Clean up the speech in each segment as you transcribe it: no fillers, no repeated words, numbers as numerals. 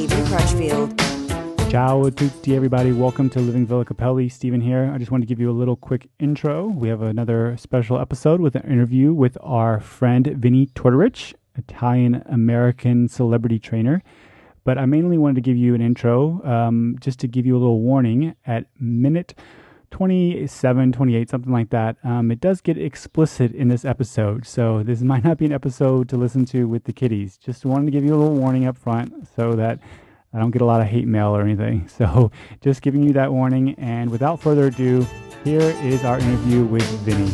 Stephen Crutchfield. Ciao a tutti, everybody. Welcome to Living Villa Capelli. Stephen here. I just want to give you a little quick intro. We have another special episode with an interview with our friend Vinny Tortorich, Italian-American celebrity trainer. But I mainly wanted to give you an intro just to give you a little warning at minute 27, 28, something like that. It does get explicit in this episode, so this might not be an episode to listen to with the kiddies. Just wanted to give you a little warning up front so that I don't get a lot of hate mail or anything. So just giving you that warning. And without further ado, here is our interview with Vinny.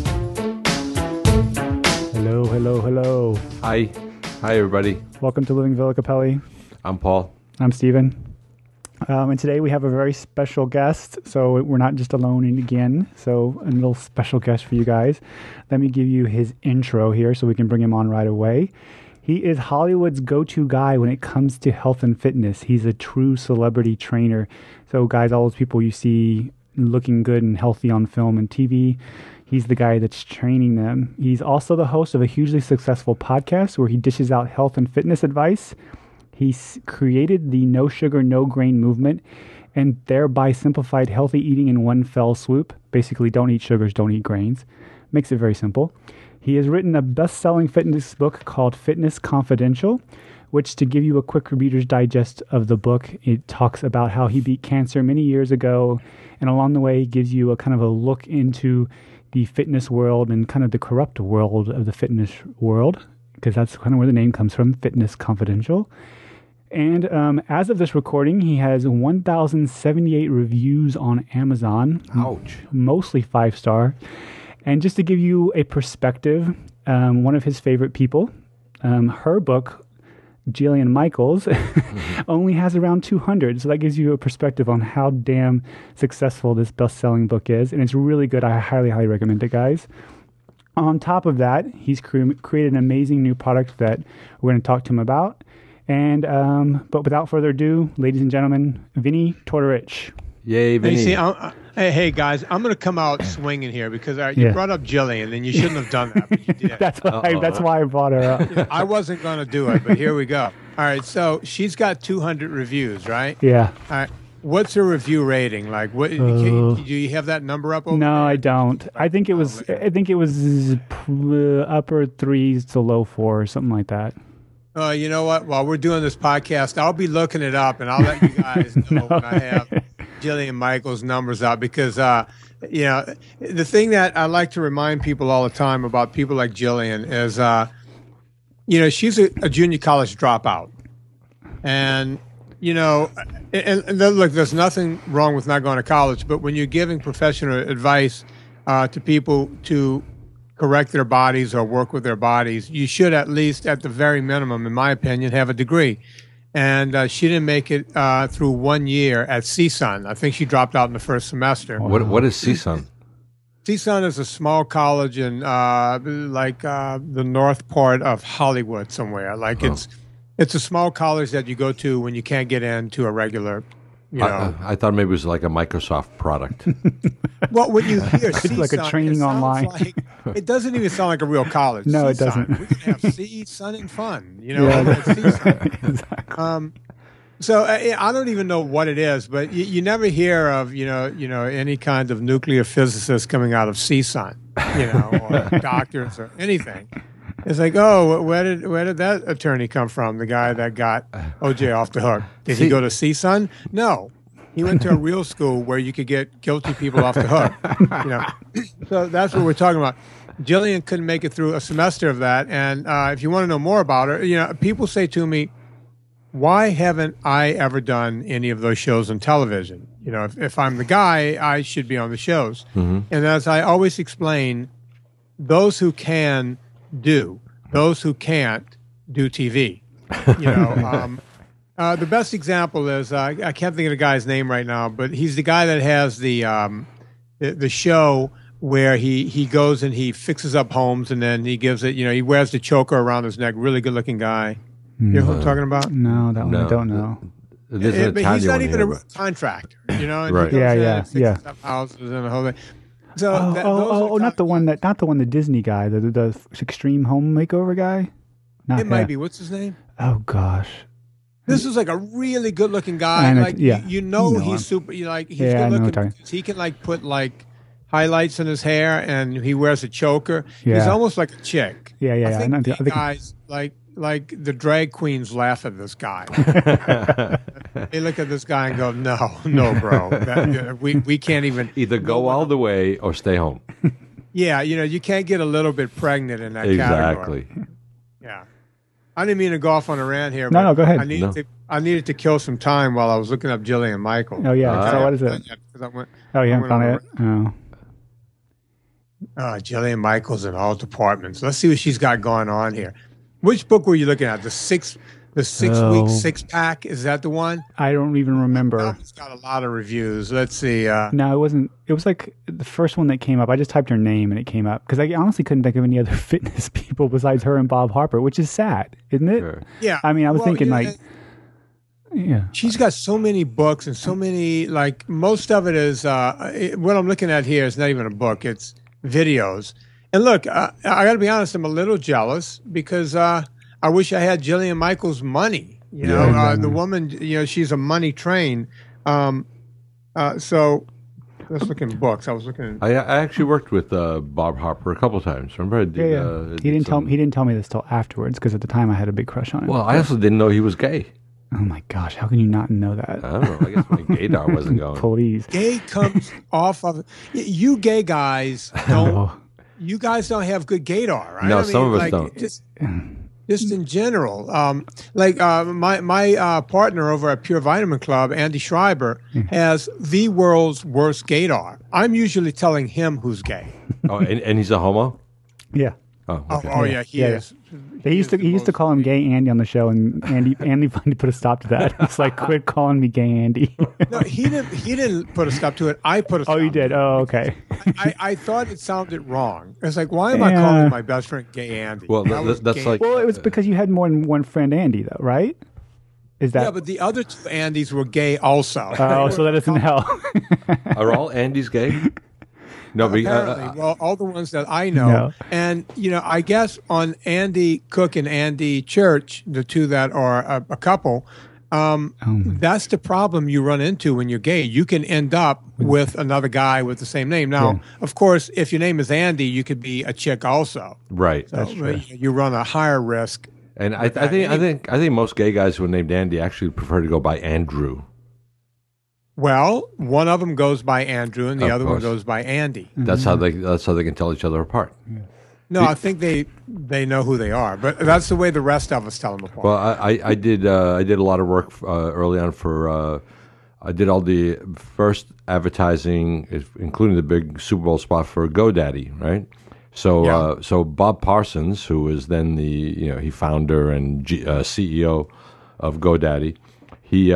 Hello, hello, hello. Hi. Hi, everybody. Welcome to Living Villa Capelli. I'm Paul. I'm Stephen. And today we have a very special guest. So we're not just alone again. So a little special guest for you guys. Let me give you his intro here so we can bring him on right away. He is Hollywood's go-to guy when it comes to health and fitness. He's a true celebrity trainer. So guys, all those people you see looking good and healthy on film and TV, he's the guy that's training them. He's also the host of a hugely successful podcast where he dishes out health and fitness advice. He's created the no sugar, no grain movement and thereby simplified healthy eating in one fell swoop. Basically, don't eat sugars, don't eat grains. Makes it very simple. He has written a best-selling fitness book called Fitness Confidential, which, to give you a quick Reader's Digest of the book, it talks about how he beat cancer many years ago, and along the way gives you a kind of a look into the fitness world and kind of the corrupt world of the fitness world, because that's kind of where the name comes from, Fitness Confidential. And as of this recording, he has 1,078 reviews on Amazon. Ouch. Mostly 5-star. And just to give you a perspective, one of his favorite people, her book, Jillian Michaels, only has around 200. So that gives you a perspective on how damn successful this best-selling book is. And it's really good. I highly, highly recommend it, guys. On top of that, he's created an amazing new product that we're going to talk to him about. And but without further ado, ladies and gentlemen, Vinny Tortorich. Yay, Vinny. Hey, hey, guys, I'm going to come out swinging here because you brought up Jillian, and you shouldn't have done that, but you did. That's why I brought her up. I wasn't going to do it, but here we go. All right, so she's got 200 reviews, right? Yeah. All right. What's her review rating? Like, what? Do you have that number up over No, there? I don't. I think it was upper 3s to low 4s, something like that. You know what? While we're doing this podcast, I'll be looking it up, and I'll let you guys know when I have Jillian Michaels' numbers up because, the thing that I like to remind people all the time about people like Jillian is, she's a junior college dropout. And, and look, there's nothing wrong with not going to college, but when you're giving professional advice to people to correct their bodies or work with their bodies, you should at least, at the very minimum, in my opinion, have a degree. And she didn't make it through 1 year at CSUN. I think she dropped out in the first semester. What is CSUN? CSUN is a small college in the north part of Hollywood somewhere. It's a small college that you go to when you can't get into a regular. I thought maybe it was like a Microsoft product. Well, when you hear CSUN, like a training online. It doesn't even sound like a real college. No, CSUN. it doesn't. We can have C, Sun, and Fun. Exactly. So I don't even know what it is, but you never hear of any kind of nuclear physicist coming out of CSUN, or doctors or anything. It's like, oh, where did that attorney come from? The guy that got OJ off the hook. Did he go to CSUN? No, he went to a real school where you could get guilty people off the hook. So that's what we're talking about. Jillian couldn't make it through a semester of that, and if you want to know more about her, people say to me, why haven't I ever done any of those shows on television? If I'm the guy, I should be on the shows. Mm-hmm. And as I always explain, those who can do, those who can't do TV. The best example is I can't think of the guy's name right now, but he's the guy that has the show where he goes and he fixes up homes and then he gives it. He wears the choker around his neck. Really good looking guy. You know who I'm talking about? No, that one I don't know. But he's not even a contractor, Right. Yeah. Up houses and the whole thing. So not the one the Disney guy, the extreme home makeover guy. It might be. What's his name? Oh gosh, This is like a really good looking guy. I know, Like yeah. you know You know him. he's super. You like he's Yeah, I good know what looking. you're Because he can like put like highlights in his hair, and he wears a choker. He's Yeah. almost like a chick. Yeah, yeah, I yeah. think I gay think- guys like the drag queens laugh at this guy. They look at this guy and go, "No, bro, we can't even Either go all the way or stay home. Yeah, you can't get a little bit pregnant in that Exactly. category. Yeah. I didn't mean to go off on a rant here. No, but no, go ahead. I needed to kill some time while I was looking up Jillian Michaels. Oh, yeah. So what is it? Oh, you haven't found it? Oh. Jillian Michaels in all departments. Let's see what she's got going on here. Which book were you looking at? The six week six pack? Is that the one? I don't even remember. It's got a lot of reviews. Let's see. No, it wasn't. It was like the first one that came up. I just typed her name and it came up because I honestly couldn't think of any other fitness people besides her and Bob Harper, which is sad, isn't it? Sure. Yeah. I mean, I was thinking yeah. She's got so many books and so many, like, most of it is, what I'm looking at here is not even a book, it's videos. And look, I got to be honest, I'm a little jealous because I wish I had Jillian Michaels' money. You know, exactly. the woman, she's a money train. So let's look in books. I was looking. I actually worked with Bob Harper a couple times. Remember? I did, Yeah. He didn't tell me this till afterwards because at the time I had a big crush on him. Well, I also didn't know he was gay. Oh my gosh, how can you not know that? I don't know. I guess my gaydar wasn't going. Please. Gay comes off of you gay guys don't. Oh. You guys don't have good gaydar, right? No, some of us don't. Just in general, my partner over at Pure Vitamin Club, Andy Schreiber, has the world's worst gaydar. I'm usually telling him who's gay. Oh, and he's a homo? Yeah. Oh, Oh, okay. yeah, he Yeah, is. He used to call him Gay Andy on the show, and Andy finally put a stop to that. He's like, "Quit calling me Gay Andy." No, he didn't put a stop to it. I put a stop. Oh, you did. Oh, okay. I thought it sounded wrong. It's like, why am I calling my best friend Gay Andy? Well, That was that's gay. like- Well, it was because you had more than one friend, Andy, though, right? Is that? Yeah, but the other two Andys were gay also. Oh, so that doesn't help. Are all Andys gay? No, but Apparently, well, all the ones that I know, No. and I guess on Andy Cook and Andy Church, the two that are a couple, that's the problem you run into when you're gay. You can end up with another guy with the same name. Now, of course, if your name is Andy, you could be a chick also. right. So you run a higher risk. And I think most gay guys who are named Andy actually prefer to go by Andrew. Well, one of them goes by Andrew, and the Of other one course. goes by Andy. That's how they can tell each other apart. No, I think they know who they are, but that's the way the rest of us tell them apart. Well, I did a lot of work early on for I did all the first advertising, including the big Super Bowl spot for GoDaddy, right? So so Bob Parsons, who was then the founder and CEO of GoDaddy, he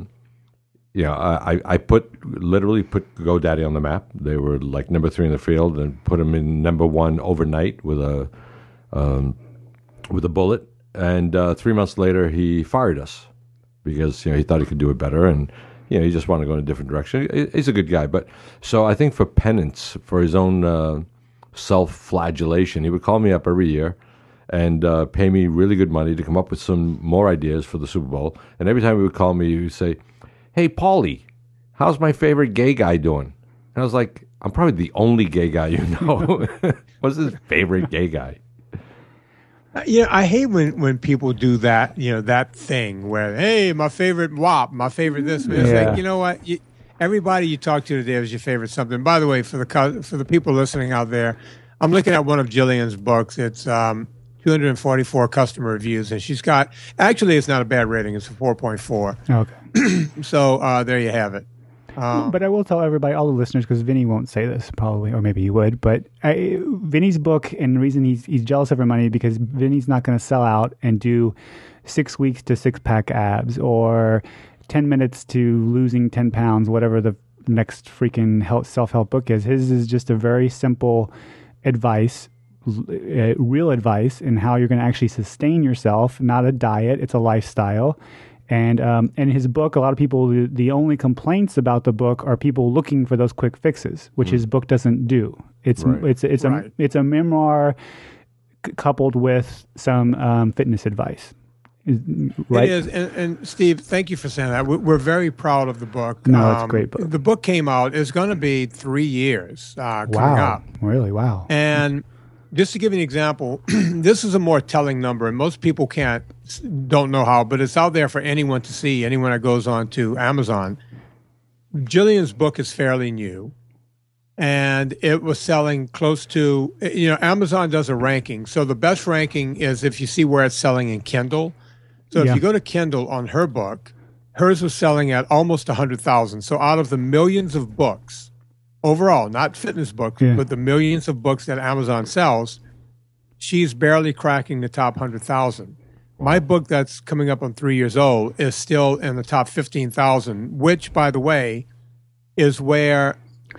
I literally put GoDaddy on the map. They were like number 3 in the field, and put them in number 1 overnight with a bullet. And 3 months later, he fired us because he thought he could do it better, and he just wanted to go in a different direction. He's a good guy, but so I think for penance, for his own self-flagellation, he would call me up every year and pay me really good money to come up with some more ideas for the Super Bowl. And every time he would call me, he would say, "Hey, Paulie, how's my favorite gay guy doing?" And I was like, "I'm probably the only gay guy you know." What's his favorite gay guy? I hate when people do that, that thing where, hey, my favorite WAP, my favorite this. It's like, you know what? Everybody you talk to today is your favorite something. By the way, for the people listening out there, I'm looking at one of Jillian's books. It's 244 customer reviews, and she's got, actually, it's not a bad rating. It's a 4.4. Okay. So there you have it. But I will tell everybody, all the listeners, because Vinny won't say this probably, or maybe he would, but Vinny's book, and the reason he's jealous of her money, because Vinny's not going to sell out and do 6 weeks to 6-pack abs or 10 minutes to losing 10 pounds, whatever the next freaking self-help book is. His is just a very simple advice, real advice in how you're going to actually sustain yourself, not a diet. It's a lifestyle. And in his book, a lot of people, the only complaints about the book are people looking for those quick fixes, which his book doesn't do. It's Right. it's a memoir coupled with some fitness advice. Right? It is, and Steve, thank you for saying that. We're very proud of the book. No, it's a great book. The book came out. It's going to be 3 years coming Wow. up. Really? Wow. And just to give you an example, this is a more telling number, and most people don't know how, but it's out there for anyone to see. Anyone that goes on to Amazon. Jillian's book is fairly new, and it was selling close to. Amazon does a ranking, so the best ranking is if you see where it's selling in Kindle. So if you go to Kindle on her book, hers was selling at almost 100,000. So out of the millions of books overall, not fitness books, but the millions of books that Amazon sells, she's barely cracking the top 100,000. My book that's coming up on 3 years old is still in the top 15,000, which, by the way, is where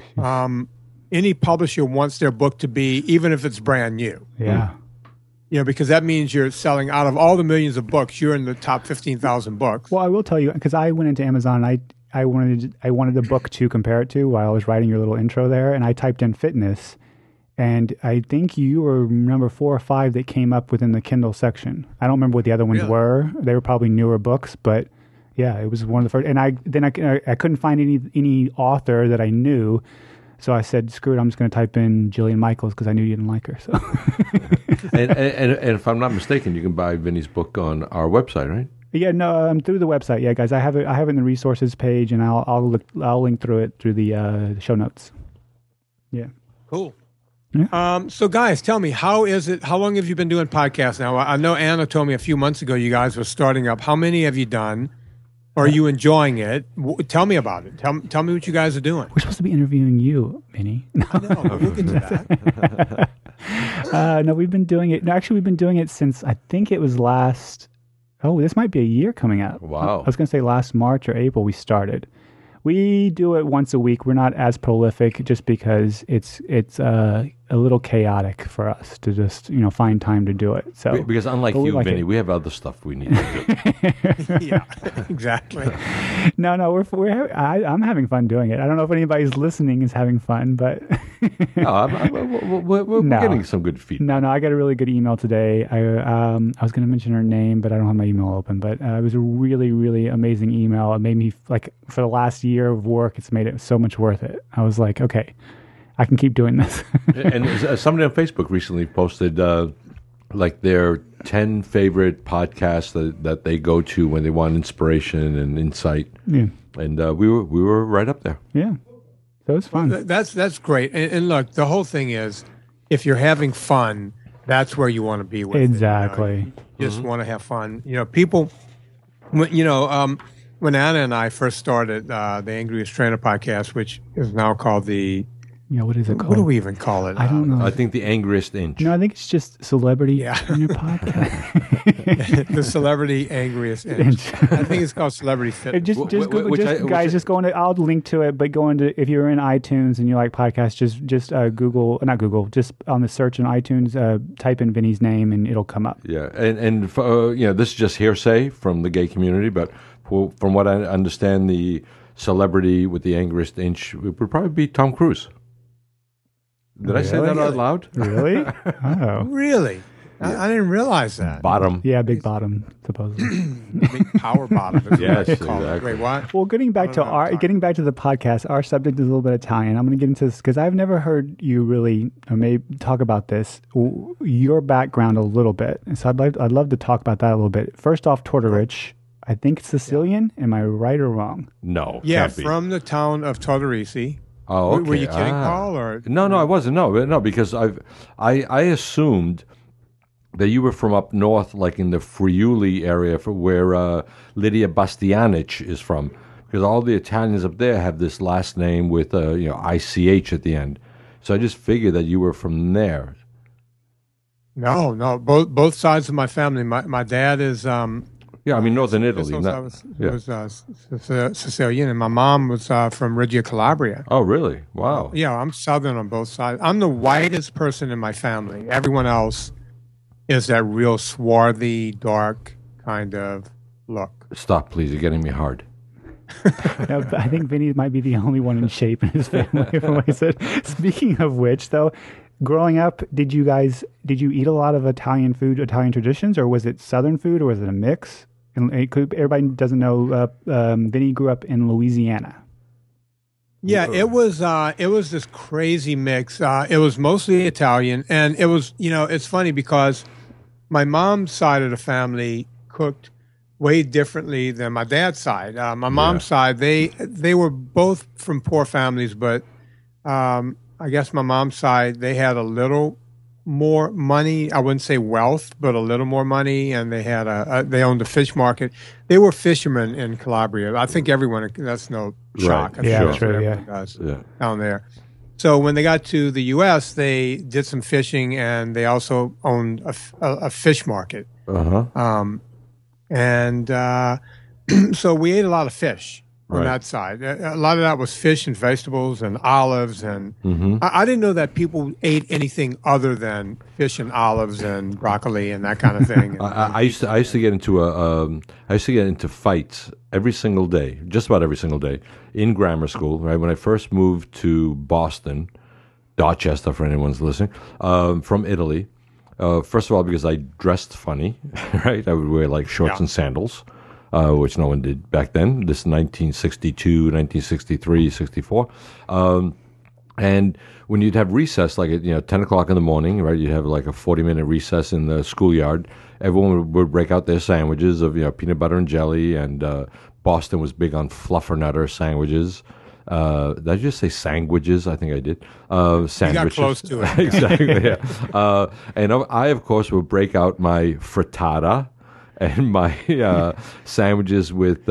any publisher wants their book to be, even if it's brand new. Yeah. Because that means you're selling out of all the millions of books, you're in the top 15,000 books. Well, I will tell you, because I went into Amazon, I wanted a book to compare it to while I was writing your little intro there, and I typed in fitness, and I think you were number 4 or 5 that came up within the Kindle section. I don't remember what the other ones were. They were probably newer books, but yeah, it was one of the first. And I couldn't find any author that I knew. So I said, screw it, I'm just going to type in Jillian Michaels because I knew you didn't like her. So, and if I'm not mistaken, you can buy Vinny's book on our website, right? Yeah, no, through the website. Yeah, guys, I have it in the resources page, and I'll link through it through the show notes. Yeah. Cool. Yeah. So, guys, tell me, how is it? How long have you been doing podcasts now? I know Anna told me a few months ago you guys were starting up. How many have you done? Are you enjoying it? Tell me about it. Tell me what you guys are doing. We're supposed to be interviewing you, Vinny. I know, but we'll get to that. No, we've been doing it. No, actually, we've been doing it since I think it was last. Oh, this might be a year coming up. Wow. I was going to say last March or April we started. We do it once a week. We're not as prolific just because it's a little chaotic for us to just find time to do it. So because unlike you, Vinny, we have other stuff we need to do. Yeah, exactly. No, I'm having fun doing it. I don't know if anybody's listening is having fun, but we're getting some good feedback. No, I got a really good email today. I was going to mention her name, but I don't have my email open. But it was a really, really amazing email. It made me for the last year of work, it's made it so much worth it. I was like, okay, I can keep doing this. And somebody on Facebook recently posted their 10 favorite podcasts that they go to when they want inspiration and insight. Yeah. And we were right up there. Yeah. So it's fun. That's great. And look, the whole thing is, if you're having fun, that's where you want to be with exactly. it. You just want to have fun. People, when Anna and I first started the Angriest Trainer podcast, which is now called the... what is it called? What do we even call it? I don't know. I think the Angriest Inch. No, I think it's just Celebrity Trainer Podcast. The Celebrity Angriest Inch. I think it's called Celebrity Fitness. Just go into. I'll link to it, but go into, if you're in iTunes and you like podcasts, just not Google, just on the search in iTunes, type in Vinny's name and it'll come up. Yeah, and this is just hearsay from the gay community, but from what I understand, the celebrity with the Angriest Inch would probably be Tom Cruise. Did I say that out loud? Really? Oh. Really? I didn't realize that. Bottom. Yeah, big bottom, supposedly. Big power bottom. Yes, exactly. Wait, what? Well, getting back to the podcast, our subject is a little bit Italian. I'm going to get into this because I've never heard you really maybe talk about this, your background a little bit. And so I'd love to talk about that a little bit. First off, Tortorich, I think it's Sicilian. Am I right or wrong? No. Yeah, can't be. From the town of Tortorici. Oh, okay. Were you kidding, Paul? Or no, I wasn't. No, because I assumed that you were from up north, like in the Friuli area, where Lydia Bastianich is from. Because all the Italians up there have this last name with ICH at the end. So I just figured that you were from there. No. Both sides of my family. My dad is. Yeah, I mean northern Italy. was Sicilian, and my mom was from Reggio Calabria. Oh, really? Wow. Yeah, I'm southern on both sides. I'm the whitest person in my family. Everyone else is that real swarthy, dark kind of look. Stop, please. You're getting me hard. I think Vinny might be the only one in shape in his family, from what I said. Speaking of which, though, growing up, did you eat a lot of Italian food, Italian traditions, or was it Southern food, or was it a mix? And everybody doesn't know. Vinny grew up in Louisiana. Yeah, it was this crazy mix. It was mostly Italian, and it was, it's funny because my mom's side of the family cooked way differently than my dad's side. My mom's side, they were both from poor families, but I guess my mom's side, they had a little more money. I wouldn't say wealth, but a little more money, and they had they owned a fish market. They were fishermen in Calabria. I think everyone, that's no shock. Right. Yeah, That's true. what everyone does down there. So when they got to the U.S., they did some fishing, and they also owned a fish market. And so we ate a lot of fish on that side. A lot of that was fish and vegetables and olives, and I didn't know that people ate anything other than fish and olives and broccoli and that kind of thing. I used to get into fights every single day, just about every single day, in grammar school. Right when I first moved to Boston, Dorchester, for anyone's listening, from Italy. First of all, because I dressed funny, right? I would wear like shorts and sandals, which no one did back then. This is 1962, 1963, 64. And when you'd have recess, like at 10 o'clock in the morning, right? You'd have like a 40-minute recess in the schoolyard. Everyone would break out their sandwiches of peanut butter and jelly, and Boston was big on fluffernutter sandwiches. Did I just say sandwiches? I think I did. Sandwiches. You got close to it. Exactly, yeah. And I, of course, would break out my frittata and my sandwiches with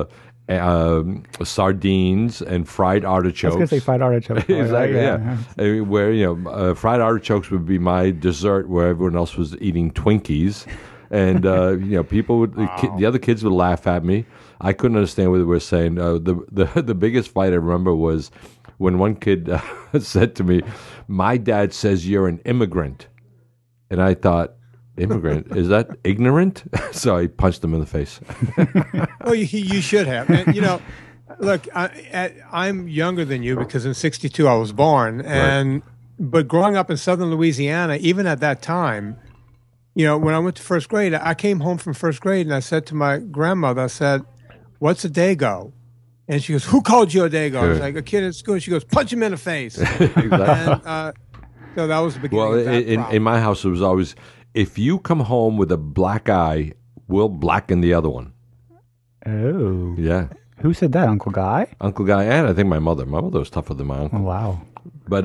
sardines and fried artichokes. I was going to say fried artichokes. Exactly, yeah. Where, fried artichokes would be my dessert where everyone else was eating Twinkies. And, people would, the other kids would laugh at me. I couldn't understand what they were saying. The biggest fight I remember was when one kid said to me, "My dad says you're an immigrant." And I thought, immigrant? Is that ignorant? So I punched him in the face. Well, you should have. And, look, I'm younger than you because in '62 I was born. But growing up in southern Louisiana, even at that time, when I went to first grade, I came home from first grade and I said to my grandmother, I said, "What's a dago?" And she goes, "Who called you a dago?" I was like, "A kid at school." She goes, "Punch him in the face." Exactly. And, so that was the beginning Well, of that problem. in my house, it was always, if you come home with a black eye, we'll blacken the other one. Oh. Yeah. Who said that, Uncle Guy? Uncle Guy, and I think my mother. My mother was tougher than my uncle. Oh, wow. But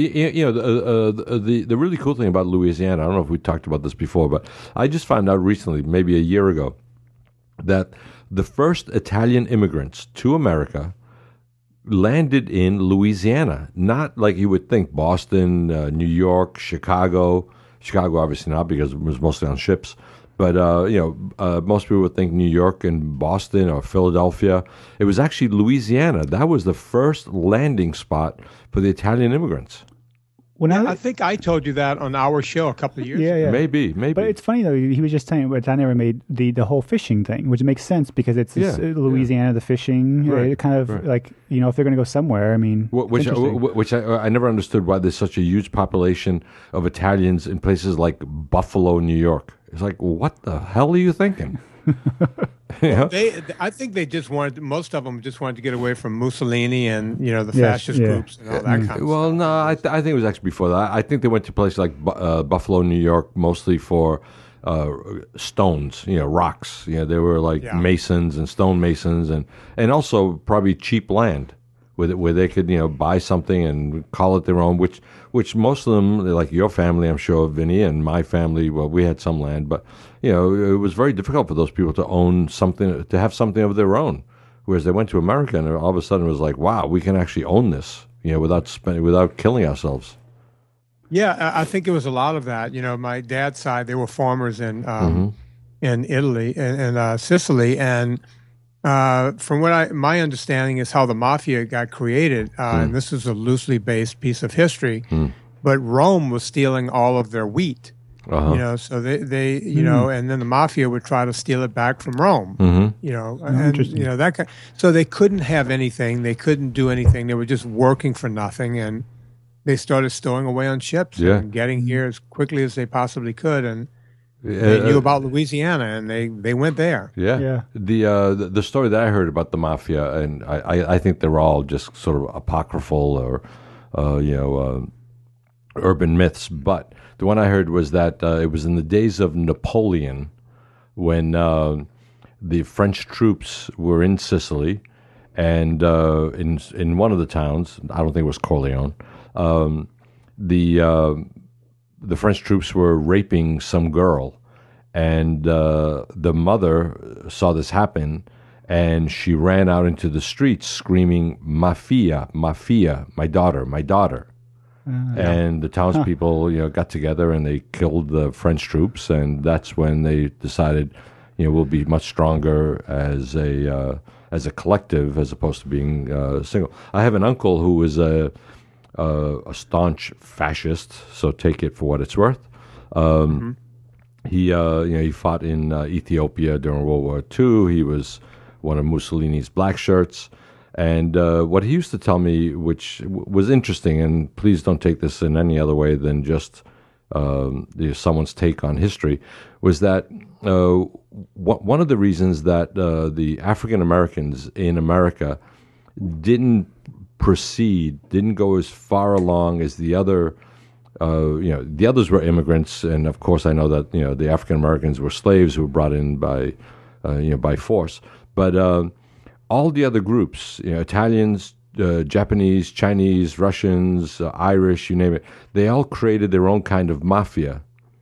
the really cool thing about Louisiana, I don't know if we talked about this before, but I just found out recently, maybe a year ago, that the first Italian immigrants to America landed in Louisiana. Not like you would think, Boston, New York, Chicago. Chicago, obviously not, because it was mostly on ships. But, most people would think New York and Boston or Philadelphia. It was actually Louisiana. That was the first landing spot for the Italian immigrants. I think I told you that on our show a couple of years ago. Yeah. Maybe. But it's funny, though. He was just saying, but I never made the whole fishing thing, which makes sense because it's Louisiana, the fishing. Right, it kind of like, if they're going to go somewhere, I mean, Which I never understood why there's such a huge population of Italians in places like Buffalo, New York. It's like, what the hell are you thinking? I think they just most of them just wanted to get away from Mussolini and the fascist groups and all that kind of stuff. Well, no, I think it was actually before that. I think they went to places like Buffalo, New York, mostly for stones, rocks. They were like masons and stonemasons, and also probably cheap land where they could buy something and call it their own. Which most of them, like your family, I'm sure, Vinny, and my family, well, we had some land, but it was very difficult for those people to own something, to have something of their own. Whereas they went to America, and all of a sudden it was like, wow, we can actually own this, without killing ourselves. Yeah, I think it was a lot of that. My dad's side, they were farmers in Italy and Sicily, and from what my understanding is how the mafia got created, and this is a loosely based piece of history, but Rome was stealing all of their wheat. So they and then the mafia would try to steal it back from Rome. So they couldn't have anything, they couldn't do anything. They were just working for nothing, and they started stowing away on ships and getting here as quickly as they possibly could. And they knew about Louisiana, and they went there. Yeah. The story that I heard about the mafia, and I think they're all just sort of apocryphal or urban myths. But the one I heard was that it was in the days of Napoleon when the French troops were in Sicily, and in one of the towns, I don't think it was Corleone, the French troops were raping some girl, and the mother saw this happen, and she ran out into the streets screaming, "Mafia, mafia, my daughter, my daughter." And the townspeople, got together and they killed the French troops, and that's when they decided, we'll be much stronger as a collective as opposed to being single. I have an uncle who was a staunch fascist, so take it for what it's worth. He fought in Ethiopia during World War II. He was one of Mussolini's black shirts. And what he used to tell me, which was interesting, and please don't take this in any other way than just someone's take on history, was that one of the reasons that the African Americans in America didn't go as far along as the other. The others were immigrants, and of course I know that the African Americans were slaves who were brought in by force, but all the other groups, Italians, Japanese, Chinese, Russians, Irish, you name it, they all created their own kind of mafia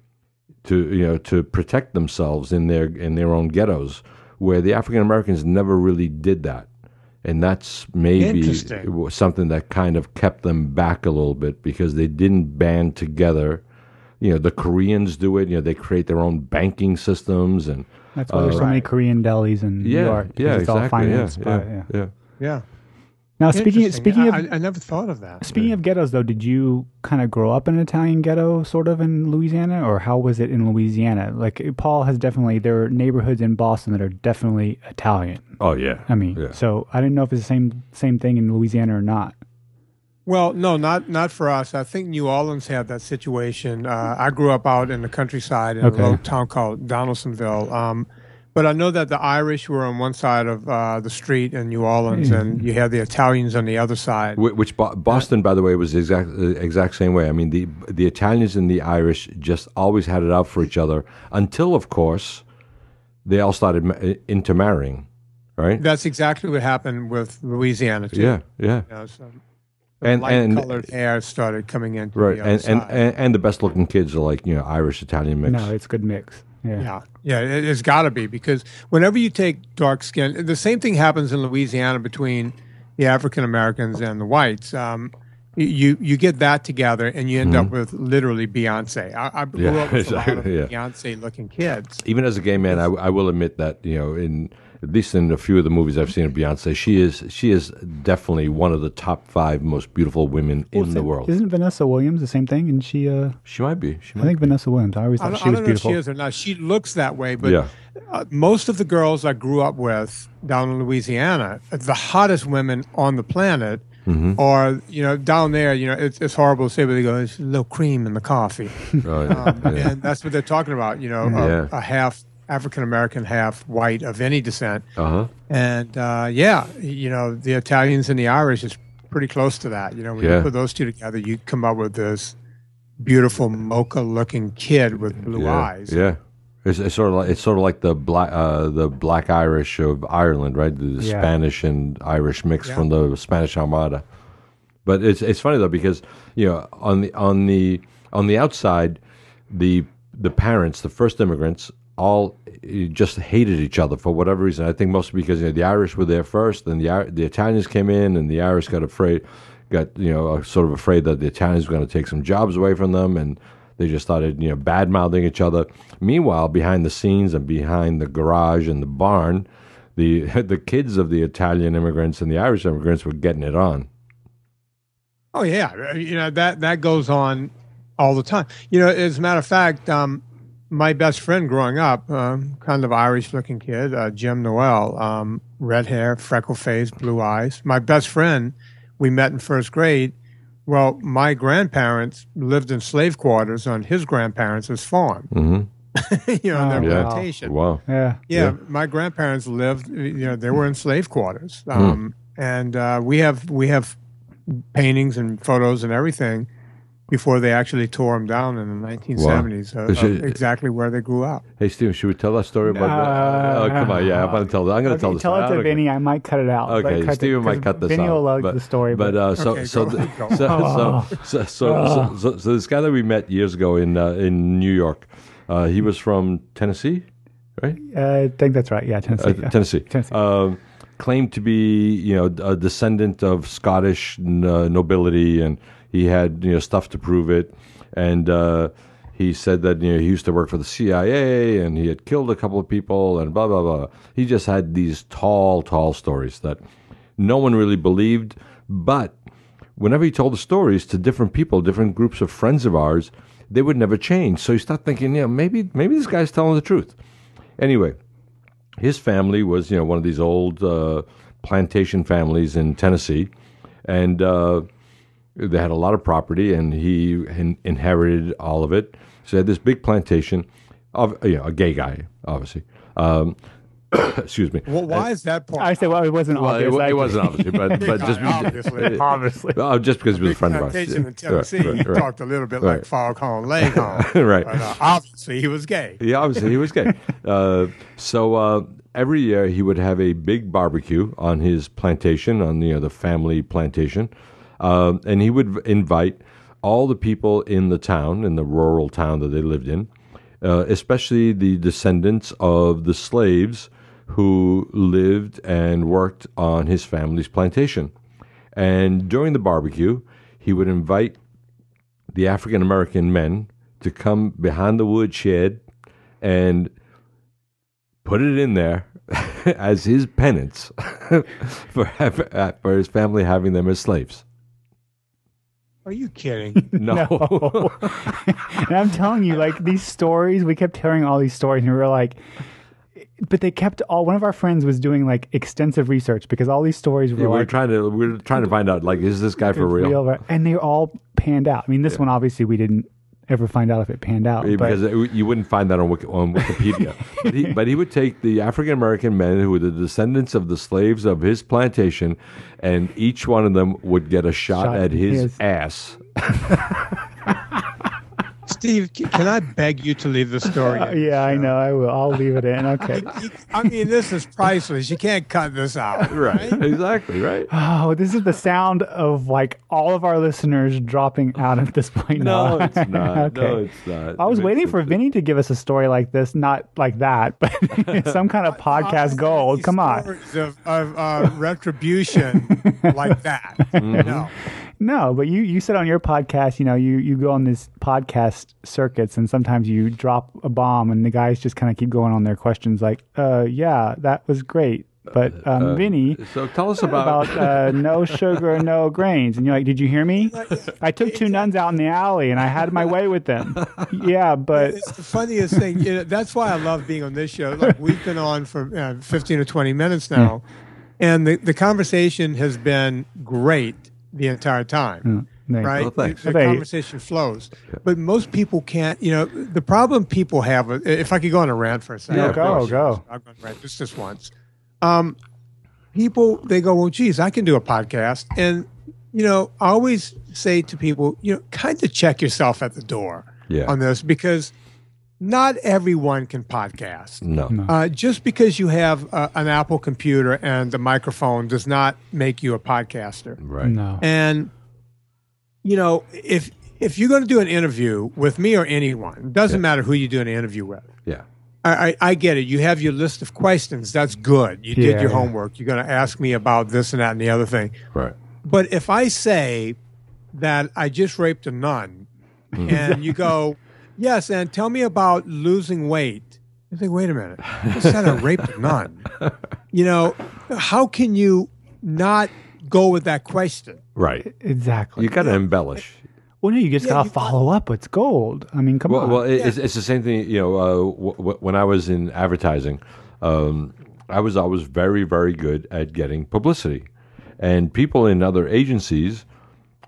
to protect themselves in their own ghettos, where the African Americans never really did that. And that's maybe something that kind of kept them back a little bit, because they didn't band together. The Koreans do it. They create their own banking systems, and that's why there's so many Korean delis in New York. Yeah, it's exactly. all financed Yeah. Now, speaking of, I never thought of that. Speaking of ghettos, though, did you kind of grow up in an Italian ghetto, sort of in Louisiana, or how was it in Louisiana? Like, Paul has definitely, there are neighborhoods in Boston that are definitely Italian. Oh yeah. I mean, so I didn't know if it's the same thing in Louisiana or not. Well, no, not for us. I think New Orleans had that situation. I grew up out in the countryside in a little town called Donaldsonville. But I know that the Irish were on one side of the street in New Orleans, and you had the Italians on the other side. Which Boston, by the way, was the exact same way. I mean, the Italians and the Irish just always had it out for each other until, of course, they all started intermarrying, right? That's exactly what happened with Louisiana, too. Yeah. And light-colored hair started coming in. Right, and the best-looking kids are like, Irish-Italian mix. No, it's a good mix. Yeah, it's got to be, because whenever you take dark skin, the same thing happens in Louisiana between the African Americans and the whites. You get that together, and you end up with literally Beyonce. I grew up with a lot of Beyonce-looking kids. Even as a gay man, I will admit that at least in a few of the movies I've seen of Beyonce, she is definitely one of the top 5 most beautiful women in the world. Isn't Vanessa Williams the same thing? And she might be. I think Vanessa Williams. I always thought she was beautiful. I don't know if she is or not. She looks that way, but most of the girls I grew up with down in Louisiana, the hottest women on the planet, or down there, it's horrible to say, but they go, "There's a little cream in the coffee," and that's what they're talking about. A half African American, half white of any descent, and the Italians and the Irish is pretty close to that. When you put those two together, you come up with this beautiful mocha-looking kid with blue eyes. Yeah. It's sort of like the black Irish of Ireland, right? The Spanish and Irish mix from the Spanish Armada. But it's funny though, because on the outside, the parents, the first immigrants, all just hated each other for whatever reason. I think mostly because the Irish were there first, and the Italians came in, and the Irish got sort of afraid that the Italians were going to take some jobs away from them, and they just started, bad mouthing each other. Meanwhile, behind the scenes and behind the garage and the barn, the kids of the Italian immigrants and the Irish immigrants were getting it on. Oh yeah, that goes on all the time. As a matter of fact, my best friend growing up, kind of Irish-looking kid, Jim Noel, red hair, freckle face, blue eyes. My best friend, we met in first grade. Well, my grandparents lived in slave quarters on his grandparents' farm. You know, their wow. plantation. Wow. Yeah, my grandparents lived. You know, they were in slave quarters, and we have paintings and photos and everything before they actually tore them down in the 1970s. Exactly where they grew up. Hey, Steven, should we tell that story about? Come on, yeah, I'm going to tell. I'm going to tell the Tell story. it to Vinny. I might cut it out. Okay, Steven might cut this Vinny out. will love the story. But go so this guy that we met years ago in New York, he was from Tennessee, right? I think that's right. Yeah, Tennessee. Tennessee. Claimed to be, a descendant of Scottish nobility, and he had, stuff to prove it. And he said that, he used to work for the CIA, and he had killed a couple of people, and blah, blah, blah. He just had these tall stories that no one really believed. But whenever he told the stories to different people, different groups of friends of ours, they would never change. So you start thinking, maybe this guy's telling the truth. Anyway, his family was, one of these old plantation families in Tennessee, and they had a lot of property, and he inherited all of it. So he had this big plantation of, a gay guy, obviously. Excuse me. Well, why is that part? I say, well, it wasn't obvious. It wasn't obviously, but just obviously. Just because he was a friend of ours. In Tennessee, he talked a little bit like Foghorn Leghorn. Right. But obviously, he was gay. Yeah, obviously he was gay. So every year he would have a big barbecue on his plantation, on the family plantation, and he would invite all the people in the town, in the rural town that they lived in, especially the descendants of the slaves who lived and worked on his family's plantation. And during the barbecue, he would invite the African-American men to come behind the woodshed and put it in there as his penance for his family having them as slaves. Are you kidding? No. And I'm telling you, like, these stories, we kept hearing all these stories, and we were like, but they kept one of our friends was doing like extensive research because all these stories were we were like, trying to find out, like, is this guy for real? right? And they all panned out. I mean, this one, obviously, we didn't ever find out if it panned out. Because you wouldn't find that on Wikipedia. but he would take the African-American men who were the descendants of the slaves of his plantation, and each one of them would get a shot at his ass. Steve, can I beg you to leave the story in? Yeah, I know. I will. I'll leave it in. Okay. I mean, this is priceless. You can't cut this out. Right. Exactly, right? Oh, this is the sound of like all of our listeners dropping out at this point. No, now. it's not. Okay. No, it's not. I was waiting for Vinny to give us a story like this, not like that, but some kind of podcast gold. Come on. Stories of retribution like that. No. No, but you said on your podcast, you go on these podcast circuits, and sometimes you drop a bomb, and the guys just kind of keep going on their questions like, yeah, that was great. But Vinny, so tell us about no sugar, no grains. And you're like, did you hear me? I took two nuns out in the alley, and I had my way with them. Yeah, but it's the funniest thing. That's why I love being on this show. Like, we've been on for 15 or 20 minutes now, and the conversation has been great the entire time, right? Well, thanks. The conversation flows, but most people can't. The problem people have. If I could go on a rant for a second, Yeah, go. I'm going to rant just once. People, they go, well, geez, I can do a podcast, and I always say to people, kind of check yourself at the door on this, because not everyone can podcast. No. Just because you have an Apple computer and a microphone does not make you a podcaster. Right. no. And, if you're going to do an interview with me or anyone, it doesn't matter who you do an interview with. Yeah. I get it. You have your list of questions. That's good. You did your homework. You're going to ask me about this and that and the other thing. Right. But if I say that I just raped a nun and you go, yes, and tell me about losing weight. You think, wait a minute, I said I raped a nun. How can you not go with that question? Right. Exactly. You got to embellish. Well, no, you just gotta follow up. It's gold. I mean, come on. Well, it's the same thing. When I was in advertising, I was always very, very good at getting publicity, and people in other agencies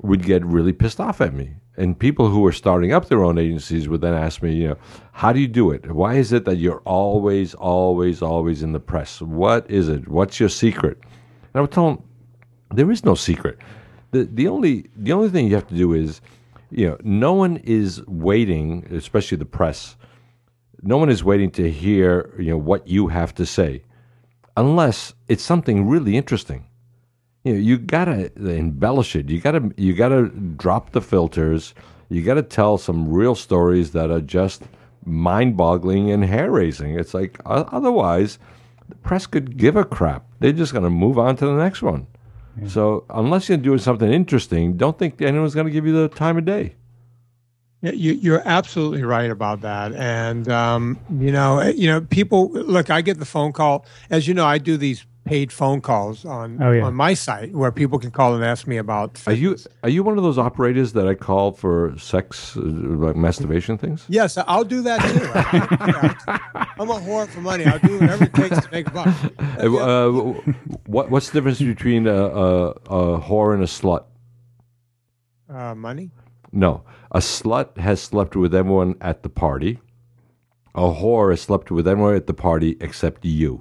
would get really pissed off at me. And people who are starting up their own agencies would then ask me, how do you do it? Why is it that you're always, always, always in the press? What is it? What's your secret? And I would tell them, there is no secret. The only thing you have to do is, no one is waiting, especially the press. No one is waiting to hear, what you have to say, unless it's something really interesting. You gotta embellish it. You gotta drop the filters. You gotta tell some real stories that are just mind-boggling and hair-raising. It's like otherwise, the press could give a crap. They're just gonna move on to the next one. Yeah. So unless you're doing something interesting, don't think anyone's gonna give you the time of day. Yeah, you're absolutely right about that. And people look. I get the phone call. As you know, I do these paid phone calls on my site where people can call and ask me about fitness. Are you one of those operators that I call for sex, like masturbation things? Yes, I'll do that too. I'm a whore for money. I'll do whatever it takes to make a buck. What's the difference between a whore and a slut? Money? No. A slut has slept with everyone at the party. A whore has slept with everyone at the party except you.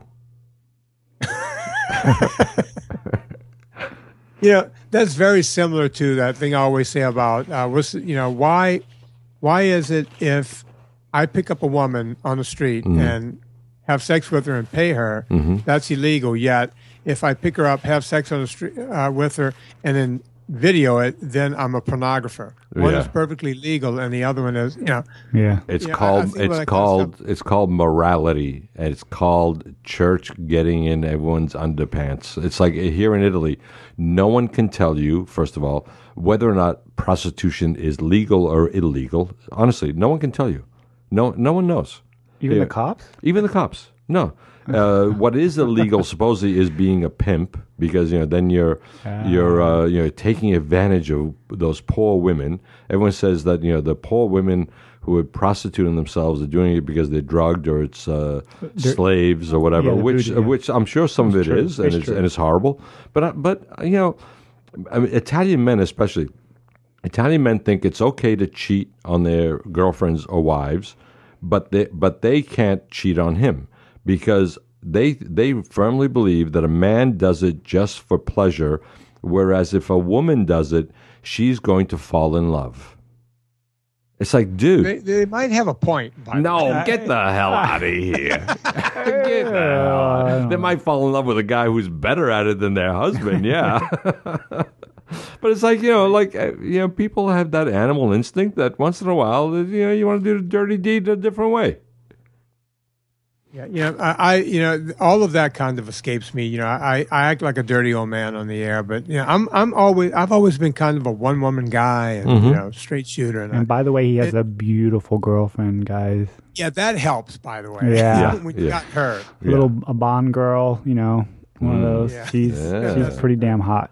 That's very similar to that thing I always say about why is it if I pick up a woman on the street and have sex with her and pay her, that's illegal, yet if I pick her up, have sex on the street with her and then video it, then I'm a pornographer. One is perfectly legal and the other one is it's called morality, and it's called church getting in everyone's underpants. It's like here in Italy, no one can tell you, first of all, whether or not prostitution is legal or illegal. Honestly, no one can tell you. No one knows. Even the cops? Even the cops. No. What is illegal supposedly is being a pimp, because then you're taking advantage of those poor women. Everyone says that the poor women who are prostituting themselves are doing it because they're drugged or it's slaves or whatever, which I'm sure some of it is, and it's horrible. But Italian men especially, Italian men think it's okay to cheat on their girlfriends or wives, but they can't cheat on him. Because they firmly believe that a man does it just for pleasure, whereas if a woman does it, she's going to fall in love. It's like, dude. They might have a point. Get the hell out of here. Get the hell. They might fall in love with a guy who's better at it than their husband, yeah. But it's like, people have that animal instinct that once in a while, you want to do the dirty deed a different way. Yeah, I all of that kind of escapes me. I act like a dirty old man on the air, but I've always been kind of a one woman guy and straight shooter. And by the way, he has a beautiful girlfriend, guys. Yeah, that helps. By the way, when you got her, a Bond girl, one of those. Yeah. She's pretty damn hot.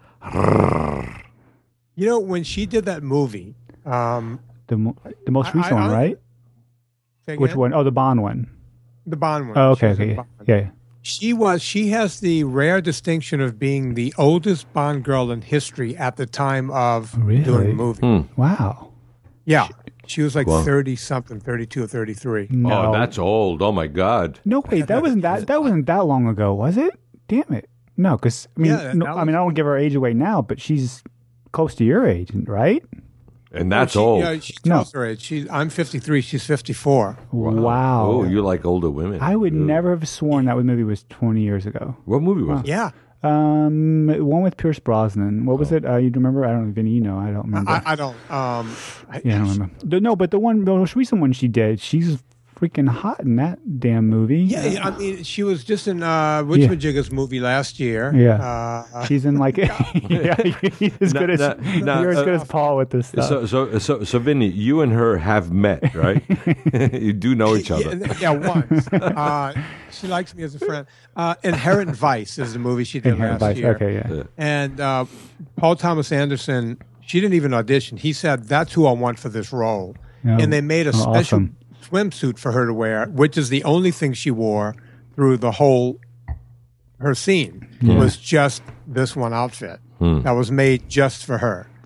When she did that movie, the most recent one, right? Which one? Oh, the Bond one. The Bond one. Oh, okay. Yeah. She has the rare distinction of being the oldest Bond girl in history at the time of doing the movie. Wow. Yeah. She was like 30-something, 32 or 33. No. Oh, that's old. Oh, my God. No, wait, that wasn't that long ago, was it? Damn it. No, because, I don't give her age away now, but she's close to your age, right? And that's old. Yeah, she tells her age. I'm 53. She's 54. Wow. Oh, you like older women. I would never have sworn that movie was 20 years ago. What movie was it? Yeah. One with Pierce Brosnan. What was it? You remember? I don't know, Vinny. I don't remember. I don't. I don't remember. No, but the most recent one she did, she's freaking hot in that damn movie. Yeah, I mean, she was just in Witchmajigga's movie last year. Yeah, she's in like you're as good as Paul with this stuff. So Vinny, you and her have met, right? You do know each other. Yeah, once. She likes me as a friend. Inherent Vice is the movie she did last year. Okay, yeah. And Paul Thomas Anderson, she didn't even audition. He said, "That's who I want for this role," and they made a special swimsuit for her to wear, which is the only thing she wore through the whole her scene was just this one outfit that was made just for her.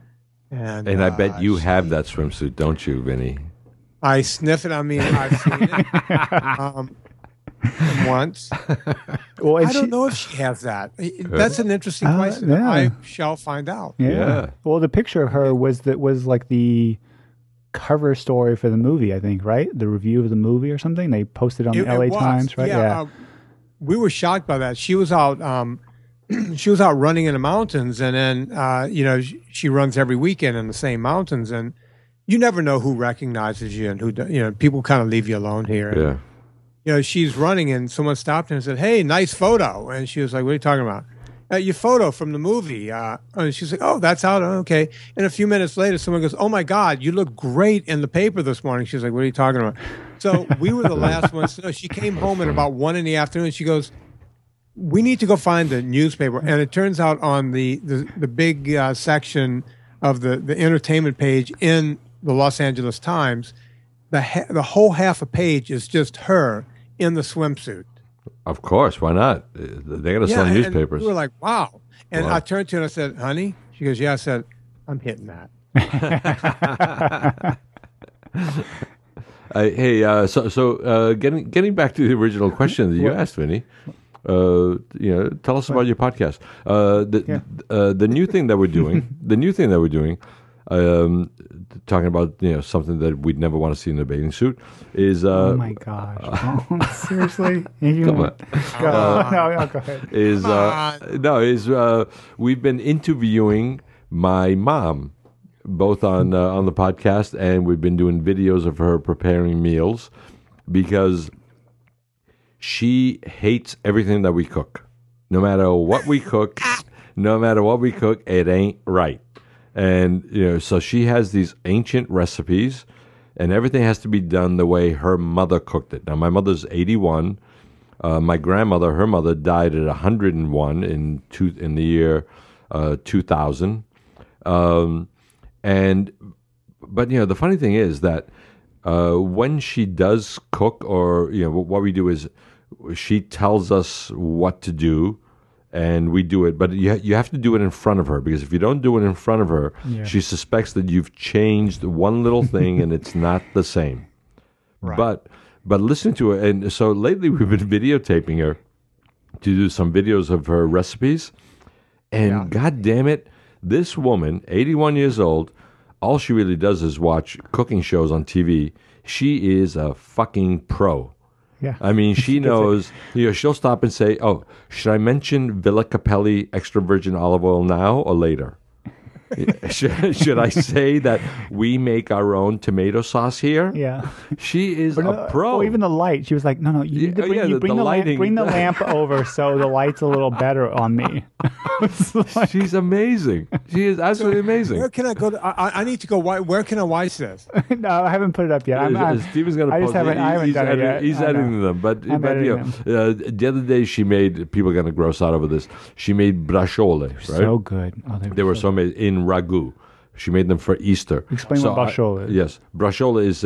And I bet you have that swimsuit, don't you, Vinny? I sniff it. I mean, I've seen it once. Well, I don't know if she has that. That's an interesting question. yeah. I shall find out. Yeah. Well, the picture of her was like the cover story for the movie, I think, right? The review of the movie or something. They posted on the LA was. Times, right? Yeah. We were shocked by that. She was out. She was out running in the mountains, and then she runs every weekend in the same mountains, and you never know who recognizes you and who people kind of leave you alone here. Yeah. She's running, and someone stopped her and said, "Hey, nice photo," and she was like, "What are you talking about?" Your photo from the movie. And she's like, "Oh, that's out. Okay." And a few minutes later, someone goes, "Oh my God, you look great in the paper this morning." She's like, "What are you talking about?" So we were the last ones to know. She came home at about 1 p.m. She goes, "We need to go find the newspaper." And it turns out on the big section of the entertainment page in the Los Angeles Times, the whole half a page is just her in the swimsuit. Of course, why not? They're going to sell newspapers. And we were like, wow. And Wow. I turned to her and I said, "Honey?" She goes, "Yeah." I said, "I'm hitting that." Getting back to the original question that you asked, Vinny, tell us about your podcast. The new thing that we're doing, talking about something that we'd never want to see in a bathing suit is. Oh my gosh! Oh, seriously? Come on. No, go ahead. We've been interviewing my mom, both on the podcast, and we've been doing videos of her preparing meals because she hates everything that we cook. No matter what we cook, it ain't right. And so she has these ancient recipes, and everything has to be done the way her mother cooked it. Now, my mother's 81. My grandmother, her mother, died at 101 in the year 2000. But the funny thing is that when she does cook, or what we do is she tells us what to do, and we do it. But you have to do it in front of her, because if you don't do it in front of her, she suspects that you've changed one little thing and it's not the same. Right. But listen to her, and so lately we've been videotaping her to do some videos of her recipes, and God damn it, this woman, 81 years old, all she really does is watch cooking shows on TV. She is a fucking pro. Yeah. I mean, she knows, she'll stop and say, "Oh, should I mention Villa Capelli extra virgin olive oil now or later? Should I say that we make our own tomato sauce here?" Yeah. She is a pro. Well, even the light, she was like, "No, you need to bring the lamp over so the light's a little better on me." She's amazing. She is absolutely amazing. Where can I go? I need to go. Where can I watch this? No, I haven't put it up yet. Steven's going to post it. I haven't done it yet. He's editing them. But the other day she made, people are going to gross out over this, she made braciole, right? So good. Oh, they were so amazing. In ragu. She made them for Easter. Explain what braciole is. Yes. Braciole is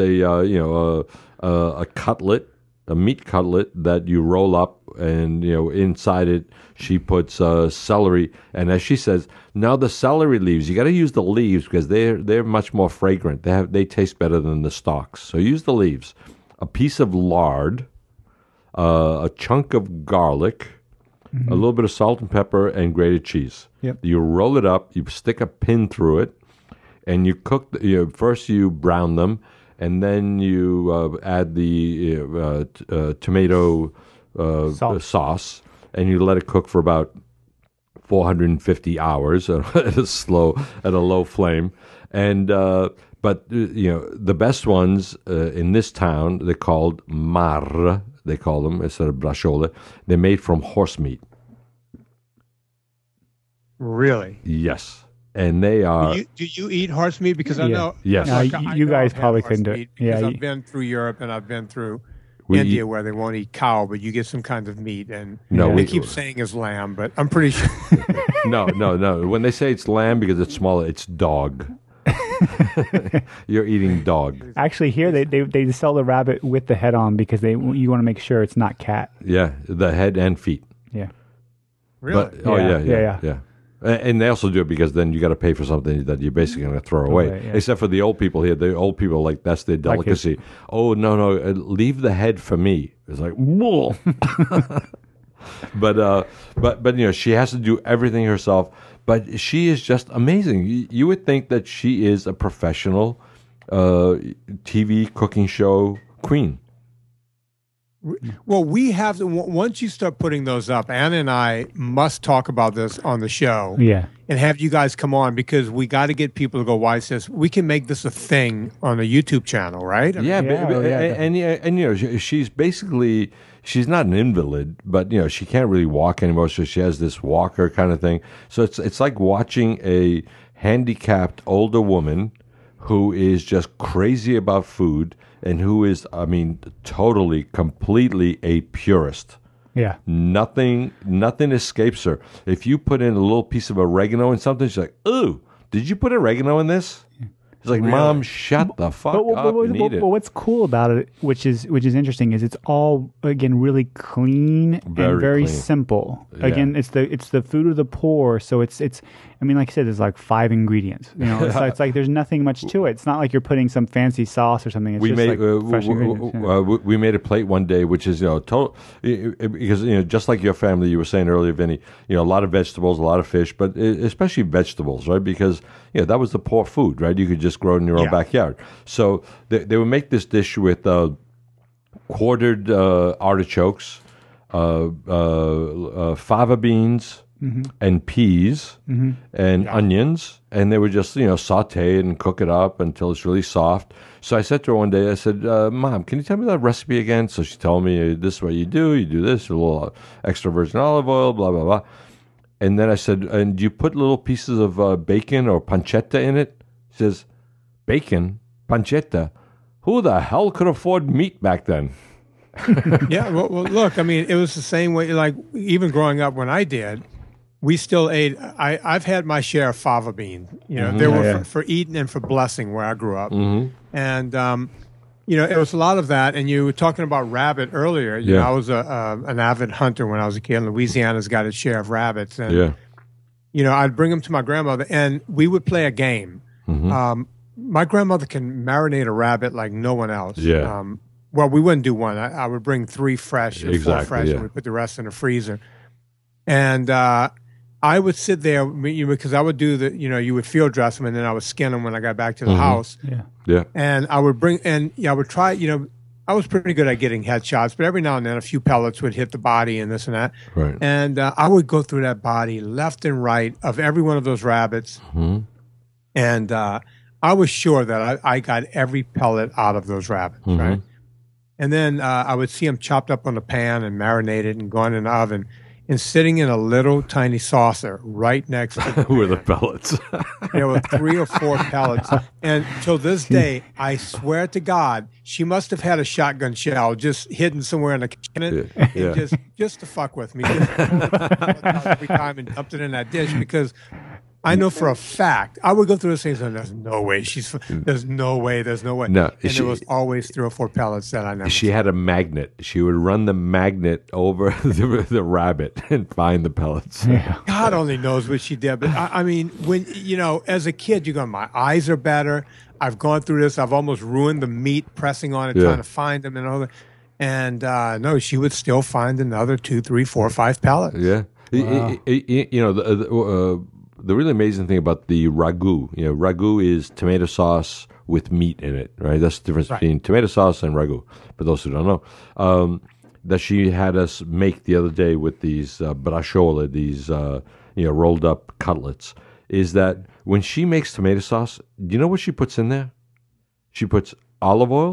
a cutlet, a meat cutlet that you roll up, and inside it she puts celery, and as she says, now the celery leaves, you got to use the leaves because they're much more fragrant. They taste better than the stalks. So use the leaves. A piece of lard, a chunk of garlic, a little bit of salt and pepper, and grated cheese. Yep. You roll it up, you stick a pin through it, and you cook. First you brown them, and then you add the tomato sauce, and you let it cook for about 450 hours at a low flame. And but the best ones in this town, they're called mar. They call them, instead of braciole. They're made from horse meat. Really? Yes. And they are. Do you eat horse meat? Because I know. Yes. You guys probably couldn't do it. Because I've been through Europe and I've been through India where they won't eat cow, but you get some kinds of meat. And they keep saying it's lamb, but I'm pretty sure. No. When they say it's lamb because it's smaller, it's dog. You're eating dog. Actually, here they sell the rabbit with the head on because you want to make sure it's not cat. Yeah, the head and feet. Yeah. Really? But, yeah. And they also do it because then you got to pay for something that you're basically going to throw away. Yeah. Except for the old people here. The old people, like, that's their delicacy. Oh, no, leave the head for me. It's like, whoa. But you know, she has to do everything herself. But she is just amazing. You would think that she is a professional TV cooking show queen. Well, we have to, once you start putting those up, Anna and I must talk about this on the show. Yeah. And have you guys come on, because we got to get people to go, why says we can make this a thing on the YouTube channel, right? I mean, And you know, she's basically, she's not an invalid, but you know, she can't really walk anymore, so she has this walker kind of thing. So it's like watching a handicapped older woman who is just crazy about food and who is, I mean, totally, completely a purist. Yeah. Nothing escapes her. If you put in a little piece of oregano in something, she's like, "Ooh, did you put oregano in this?" It's like, Really? Mom, shut the fuck up and eat it. But what's cool about it, which is interesting, is it's all again really clean and very clean. simple. Yeah. Again, it's the food of the poor, so it's. I mean, like I said, there's like 5 ingredients. You know, it's like there's nothing much to it. It's not like you're putting some fancy sauce or something. It's We just made like fresh ingredients. Yeah. we made a plate one day, which is, you know, total, because, you know, just like your family, you were saying earlier, Vinny, you know, a lot of vegetables, a lot of fish, but especially vegetables, right? Because, you know, that was the poor food, right? You could just grow it in your own backyard. So they would make this dish with quartered artichokes, fava beans. Mm-hmm. And peas and onions, and they would just, you know, saute it and cook it up until it's really soft. So I said to her one day, I said, Mom, can you tell me that recipe again? So she told me, this is what you do this, a little extra virgin olive oil, blah, blah, blah. And then I said, and do you put little pieces of bacon or pancetta in it? She says, bacon? Pancetta? Who the hell could afford meat back then? Yeah, well, look, I mean, it was the same way, like, even growing up when I did, we still ate. I've had my share of fava beans. You know, they were for eating and for blessing where I grew up. Mm-hmm. And, you know, it was a lot of that. And you were talking about rabbit earlier. You know, I was an avid hunter when I was a kid. Louisiana's got its share of rabbits. And, you know, I'd bring them to my grandmother, and we would play a game. Mm-hmm. My grandmother can marinate a rabbit like no one else. Yeah. Well, we wouldn't do one. I would bring 3 fresh or 4 fresh, and we put the rest in the freezer. And I would sit there, because I would do you would field dress them, and then I would skin them when I got back to the house. Yeah. And I would I would try, you know, I was pretty good at getting headshots, but every now and then a few pellets would hit the body and this and that. Right. And I would go through that body left and right of every one of those rabbits. Mm-hmm. And I was sure that I got every pellet out of those rabbits, right? And then I would see them chopped up on the pan and marinated and gone in the oven and sitting in a little tiny saucer right next to the With the pellets. There were 3 or 4 pellets. And till this day, I swear to God, she must have had a shotgun shell just hidden somewhere in the kitchen, and just to fuck with me. Just every time and dumped it in that dish, because I know for a fact I would go through this thing and there's no way there's no way. No, and there was always 3 or 4 pellets that I never. She had a magnet. She would run the magnet over the rabbit and find the pellets. Yeah. God only knows what she did. But I mean, when, you know, as a kid, you go, my eyes are better. I've gone through this. I've almost ruined the meat pressing on it, trying to find them and all that. And no, she would still find another 2, 3, 4, 5 pellets. Yeah. Wow. You know, the really amazing thing about the ragu, you know, ragu is tomato sauce with meat in it, right? That's the difference between tomato sauce and ragu. For those who don't know, that she had us make the other day with these braciola, these rolled up cutlets, is that when she makes tomato sauce, do you know what she puts in there? She puts olive oil.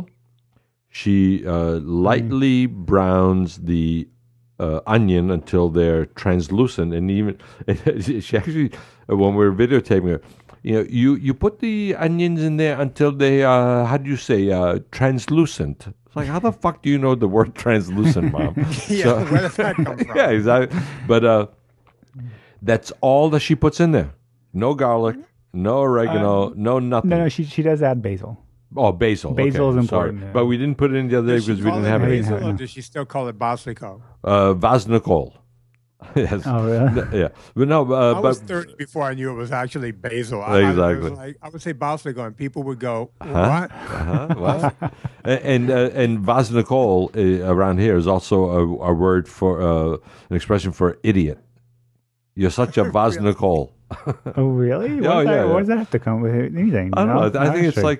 She lightly browns the onion until they're translucent, and even she actually, when we were videotaping her, you know, you put the onions in there until they how do you say translucent. It's like, how the fuck do you know the word translucent, Mom? Where does that come from? Yeah, exactly. But that's all that she puts in there. No garlic, no oregano, no nothing. No, she does add basil. Oh, basil. Basil okay, is important. Sorry. But we didn't put it in the other day because we didn't have it. Basil, or does she still call it basilico? Vasnicol. Yes. Oh, really? Yeah, but no, I was but 30 before I knew it was actually basil. Exactly. I would say basil, and people would go, Huh? "What?" What? And Vaz Nicole around here is also a word for an expression for idiot. You're such a Vaz Nicole. Oh, really? Oh, yeah, What yeah. does that have to come with anything? I don't know. I think it's Actually. like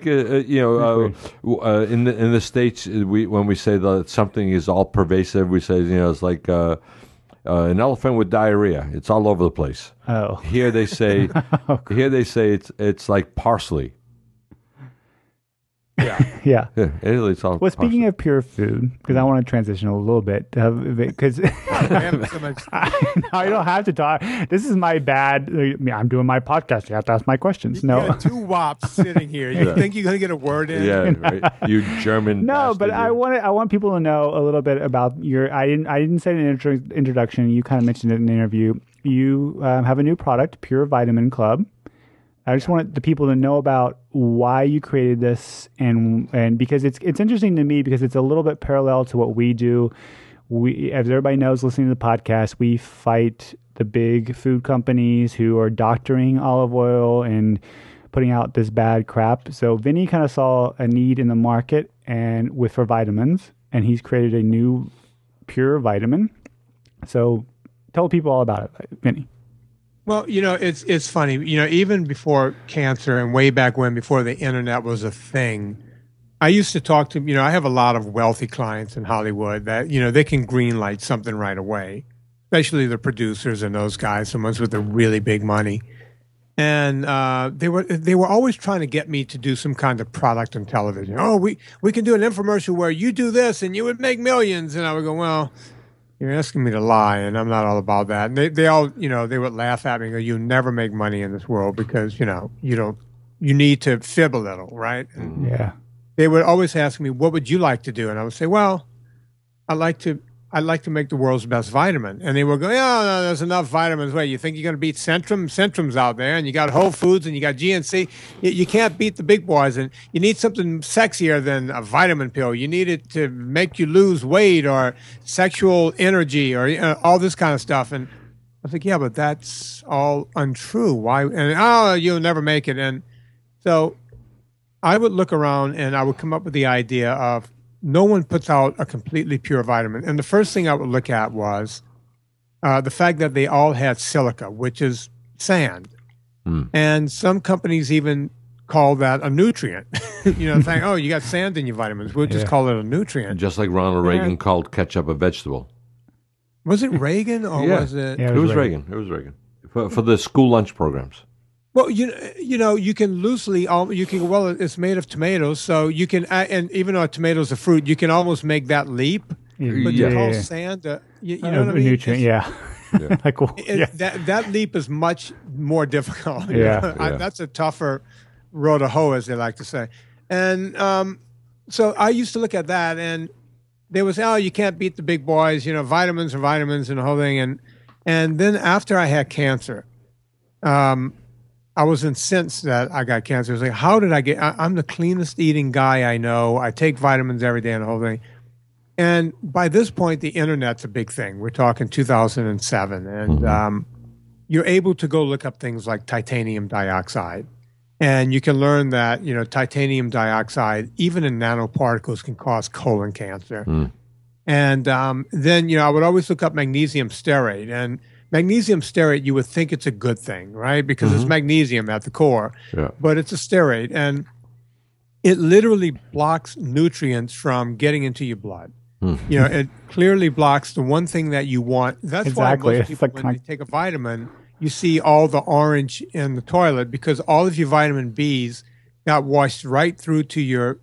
in the States, when we say that something is all pervasive, we say it's like an elephant with diarrhea. It's all over the place. Oh. Here they say it's like parsley. Yeah. Yeah. Yeah, Italy, it's all. Well, speaking parsley. of pure food, because I want to transition a little bit, because I have so much. I don't have to talk. This is my bad. I'm doing my podcast. You have to ask my questions. You No, got two wops sitting here. You think you're going to get a word in? Yeah, right. You German. no, bastard, but I you. want people to know a little bit about your. I didn't say it in an introduction. You kind of mentioned it in the interview. You have a new product, Pure Vitamin Club. I just wanted the people to know about why you created this, and because it's interesting to me because it's a little bit parallel to what we do. We, as everybody knows, listening to the podcast, we fight the big food companies who are doctoring olive oil and putting out this bad crap. So Vinny kind of saw a need in the market and for vitamins, and he's created a new pure vitamin. So tell people all about it, Vinny. Well, it's funny. Even before cancer and way back when, before the internet was a thing, I used to talk to, I have a lot of wealthy clients in Hollywood that, they can green light something right away, especially the producers and those guys, the ones with the really big money. And they were always trying to get me to do some kind of product on television. Oh, we can do an infomercial where you do this and you would make millions. And I would go, well, you're asking me to lie, and I'm not all about that. And they all, they would laugh at me and go, you never make money in this world because, you need to fib a little, right? And Yeah. they would always ask me, what would you like to do? And I would say, well, I'd like to make the world's best vitamin. And they would go, yeah, no, there's enough vitamins. Wait, you think you're going to beat Centrum? Centrum's out there, and you got Whole Foods, and you got GNC. You can't beat the big boys, and you need something sexier than a vitamin pill. You need it to make you lose weight or sexual energy or all this kind of stuff. And I was like, yeah, but that's all untrue. Why? And you'll never make it. And so I would look around, and I would come up with the idea of, no one puts out a completely pure vitamin. And the first thing I would look at was the fact that they all had silica, which is sand. And some companies even call that a nutrient. Saying, oh, you got sand in your vitamins. We'll just call it a nutrient. Just like Ronald Reagan called ketchup a vegetable. Was it Reagan or Yeah. was it? Yeah. It was Reagan. It was Reagan for the school lunch programs. Well, you can loosely, you can, well, it's made of tomatoes, so you can, and even though tomatoes are fruit, you can almost make that leap. But Yeah. to call sand, you know what I A mean? nutrient, yeah. Like, well, yeah. That leap is much more difficult. Yeah. Yeah. That's a tougher road to hoe, as they like to say. And so I used to look at that, and they would say, oh, you can't beat the big boys, vitamins are vitamins and the whole thing. And then after I had cancer, I was incensed that I got cancer. I was like, how did I get, I'm the cleanest eating guy I know. I take vitamins every day and the whole thing. And by this point, the internet's a big thing. We're talking 2007. And you're able to go look up things like titanium dioxide. And you can learn that, titanium dioxide, even in nanoparticles, can cause colon cancer. And then, I would always look up magnesium stearate. And magnesium stearate, you would think it's a good thing, right? Because it's magnesium at the core. Yeah. But it's a stearate. And it literally blocks nutrients from getting into your blood. It clearly blocks the one thing that you want. That's Exactly. why most It's people, like when they take a vitamin, you see all the orange in the toilet because all of your vitamin Bs got washed right through to your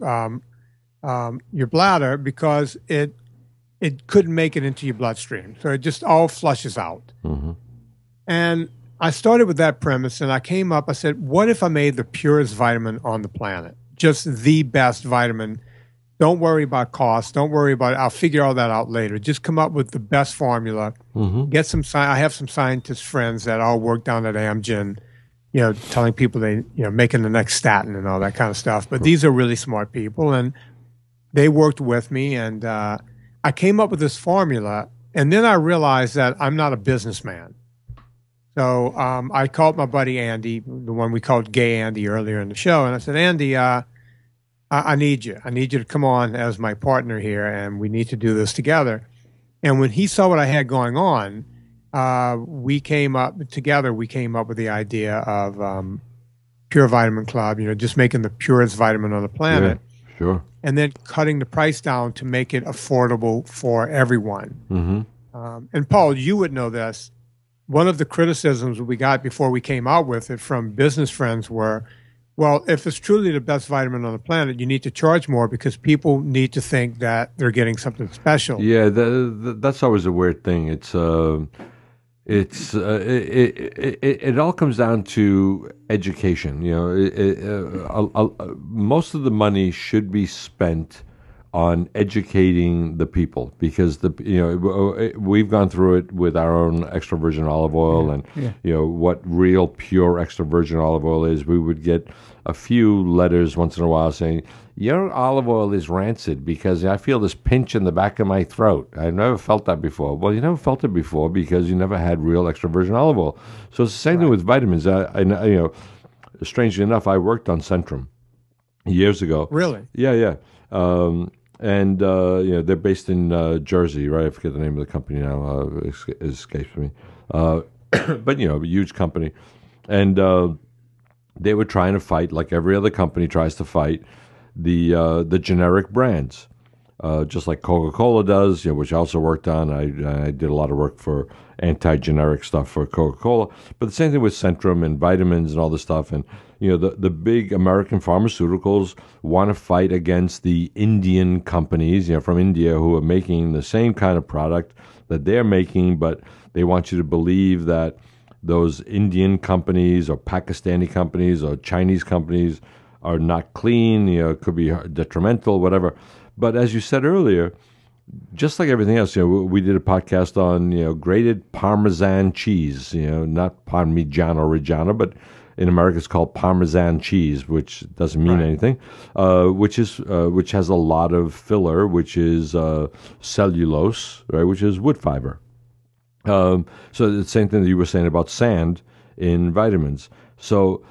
bladder because it couldn't make it into your bloodstream. So it just all flushes out. And I started with that premise, and I said, what if I made the purest vitamin on the planet? Just the best vitamin. Don't worry about cost. Don't worry about it. I'll figure all that out later. Just come up with the best formula. Get some. I have some scientist friends that all work down at Amgen, telling people making the next statin and all that kind of stuff. But these are really smart people, and they worked with me, and I came up with this formula And then I realized that I'm not a businessman. So I called my buddy Andy, the one we called Gay Andy earlier in the show, and I said, Andy, I need you. I need you to come on as my partner here, and we need to do this together. And when he saw what I had going on, we came up with the idea of Pure Vitamin Club, just making the purest vitamin on the planet. Yeah, sure. And then cutting the price down to make it affordable for everyone. Mm-hmm. And Paul, you would know this. One of the criticisms we got before we came out with it from business friends were, well, if it's truly the best vitamin on the planet, you need to charge more because people need to think that they're getting something special. Yeah, that's always a weird thing. It all comes down to education. Most of the money should be spent on educating the people because we've gone through it with our own extra virgin olive oil and what real pure extra virgin olive oil is. We would get a few letters once in a while saying your olive oil is rancid because I feel this pinch in the back of my throat. I've never felt that before. Well, you never felt it before because you never had real extra virgin olive oil. So it's the same thing with vitamins. Strangely enough, I worked on Centrum years ago. Really? Yeah. And they're based in Jersey, right? I forget the name of the company now. It escapes me. But a huge company, and they were trying to fight, like every other company tries to fight, the generic brands, just like Coca-Cola does. Which I also worked on. I did a lot of work for anti-generic stuff for Coca-Cola. But the same thing with Centrum and vitamins and all this stuff. And the big American pharmaceuticals want to fight against the Indian companies, from India who are making the same kind of product that they're making, but they want you to believe that those Indian companies or Pakistani companies or Chinese companies are not clean, could be detrimental, whatever. But as you said earlier, just like everything else, we did a podcast on, grated Parmesan cheese, not Parmigiano Reggiano, but in America it's called Parmesan cheese, which doesn't mean anything, which has a lot of filler, which is cellulose, right, which is wood fiber. So the same thing that you were saying about sand in vitamins. So,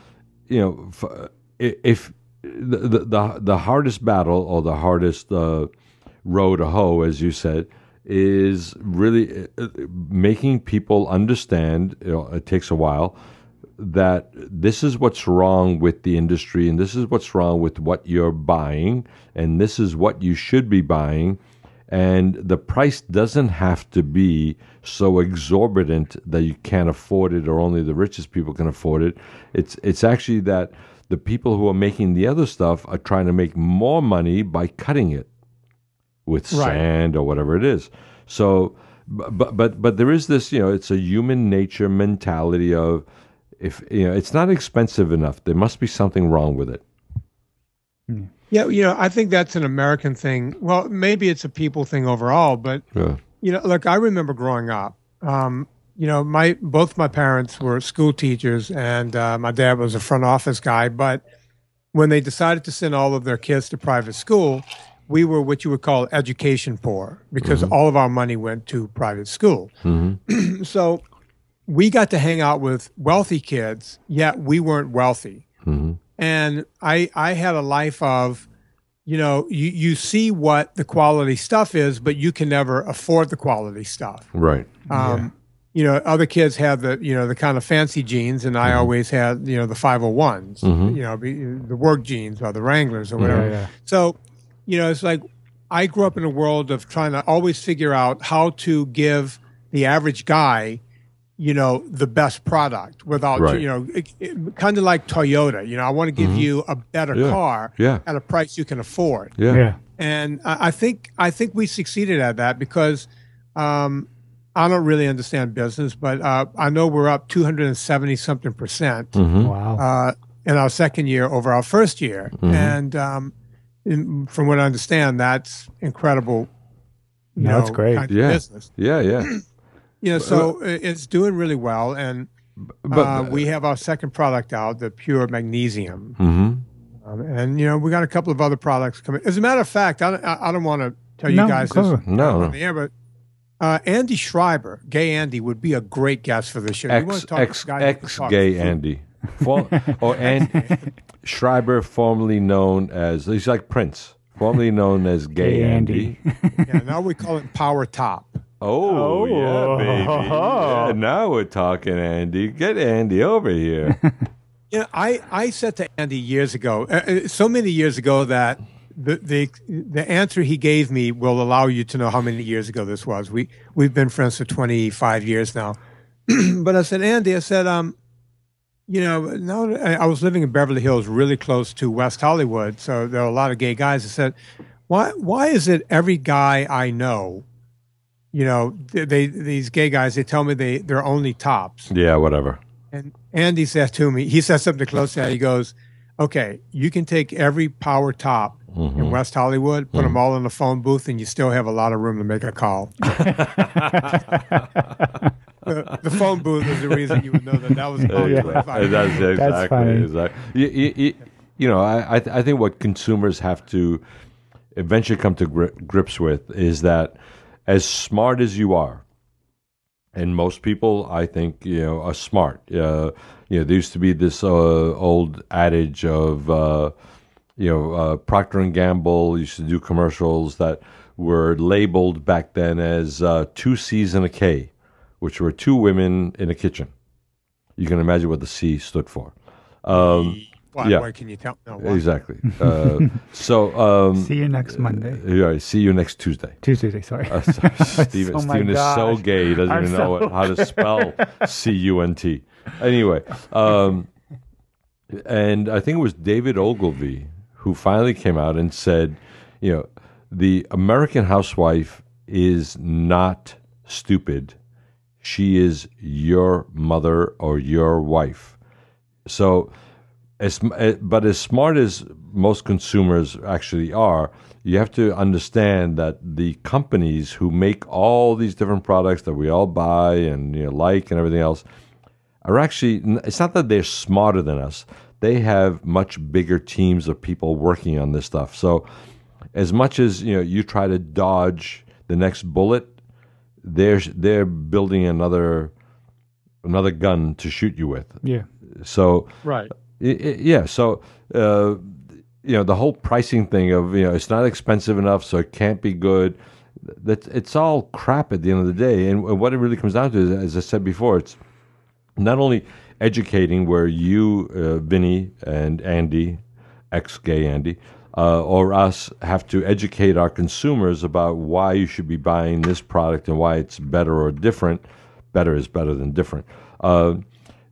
if the hardest battle or the hardest row to hoe, as you said, is really making people understand, it takes a while, that this is what's wrong with the industry and this is what's wrong with what you're buying and this is what you should be buying. And the price doesn't have to be so exorbitant that you can't afford it or only the richest people can afford it. It's actually that the people who are making the other stuff are trying to make more money by cutting it with sand or whatever it is. So, but there is this, it's a human nature mentality of if it's not expensive enough, there must be something wrong with it. Yeah, I think that's an American thing. Well, maybe it's a people thing overall, but look, I remember growing up. Both my parents were school teachers, and my dad was a front office guy. But when they decided to send all of their kids to private school, we were what you would call education poor because all of our money went to private school. Mm-hmm. So we got to hang out with wealthy kids, yet we weren't wealthy. Mm-hmm. And I had a life of, you see what the quality stuff is, but you can never afford the quality stuff. Right. Other kids had the kind of fancy jeans, and I always had, the 501s, the work jeans or the Wranglers or whatever. Yeah. So, it's like I grew up in a world of trying to always figure out how to give the average guy the best product without, kind of like Toyota. I want to give you a better car at a price you can afford. Yeah. And I think we succeeded at that because I don't really understand business, but I know we're up 270 something percent. Mm-hmm. Wow. In our second year over our first year. Mm-hmm. And from what I understand, that's incredible. That's great. Kind of business. Yeah. So it's doing really well, and we have our second product out, the Pure Magnesium, and we got a couple of other products coming. As a matter of fact, I don't want to tell you guys this on the air, but Andy Schreiber, Gay Andy, would be a great guest for the show. You want to talk to guys who can talk Gay food. Andy. Schreiber, formerly known as, he's like Prince, formerly known as Gay Andy. Yeah, now we call it Power Top. Oh, yeah, baby. Yeah, now we're talking, Andy. Get Andy over here. Yeah, I said to Andy years ago, so many years ago, that the answer he gave me will allow you to know how many years ago this was. We've been friends for 25 years now. But I said, Andy, I said, now I was living in Beverly Hills, really close to West Hollywood, so there are a lot of gay guys. I said, why is it every guy I know, these gay guys, they tell me they're only tops. Yeah, whatever. And Andy said to me, he said something close to that. He goes, okay, you can take every power top in West Hollywood, put them all in the phone booth, and you still have a lot of room to make a call. The phone booth is the reason you would know that was about 25 That's years. exactly. I think what consumers have to eventually come to grips with is that as smart as you are, and most people, I think, are smart. There used to be this old adage of, Procter and Gamble used to do commercials that were labeled back then as 2 C's and a K, which were 2 women in a kitchen. You can imagine what the C stood for. Why can you tell? No, why? Exactly. See you next Monday. Yeah, see you next Tuesday. Tuesday, sorry. Steven is so gay, he doesn't even know how to spell C-U-N-T. Anyway, and I think it was David Ogilvy who finally came out and said, the American housewife is not stupid. She is your mother or your wife. So, but as smart as most consumers actually are, you have to understand that the companies who make all these different products that we all buy and like and everything else are actually, it's not that they're smarter than us. They have much bigger teams of people working on this stuff. So as much as you try to dodge the next bullet, they're building another gun to shoot you with. Yeah. So right. Yeah. So the whole pricing thing of it's not expensive enough, so it can't be good. It's all crap at the end of the day. And what it really comes down to is, as I said before, it's not only educating where you, Vinny and Andy, ex-gay Andy, or us have to educate our consumers about why you should be buying this product and why it's better or different. Better is better than different. At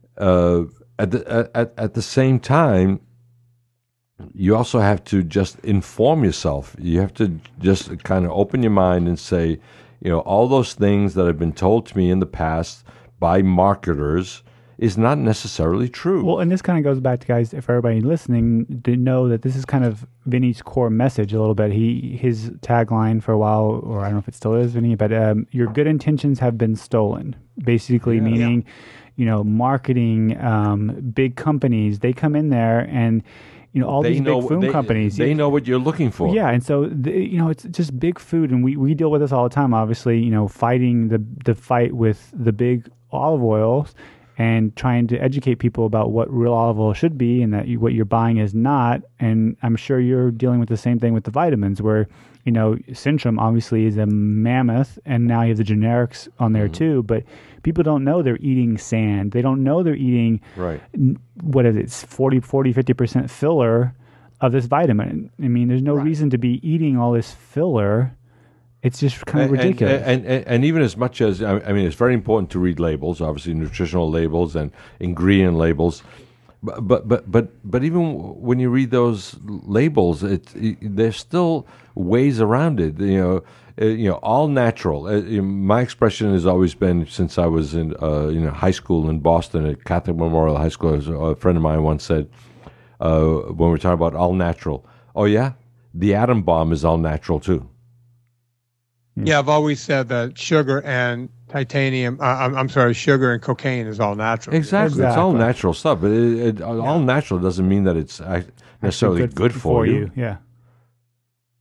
the same time, you also have to just inform yourself. You have to just kind of open your mind and say, all those things that have been told to me in the past by marketers is not necessarily true. Well, and this kind of goes back to, guys, if everybody listening to know that this is kind of Vinny's core message a little bit. His tagline for a while, or I don't know if it still is, Vinny, but your good intentions have been stolen. Basically meaning, marketing, big companies, they come in there and, all these big food companies. They know what you're looking for. Yeah, and so, it's just big food, and we deal with this all the time, obviously, fighting the fight with the big olive oils and trying to educate people about what real olive oil should be and that what you're buying is not. And I'm sure you're dealing with the same thing with the vitamins where, Centrum obviously is a mammoth, and now you have the generics on there too, but people don't know they're eating sand. They don't know they're eating, what is it, 40, 50% filler of this vitamin. I mean, there's no reason to be eating all this filler. It's just kind of ridiculous. And even as much as, I mean, it's very important to read labels, obviously nutritional labels and ingredient labels. But even when you read those labels, there's still ways around it. All natural. My expression has always been, since I was in high school in Boston at Catholic Memorial High School. A friend of mine once said, when we were talking about all natural, oh yeah, the atom bomb is all natural too. Yeah, I've always said that sugar and titanium, sugar and cocaine is all natural. Exactly. It's all natural stuff. But all natural doesn't mean that it's necessarily good for you. Yeah.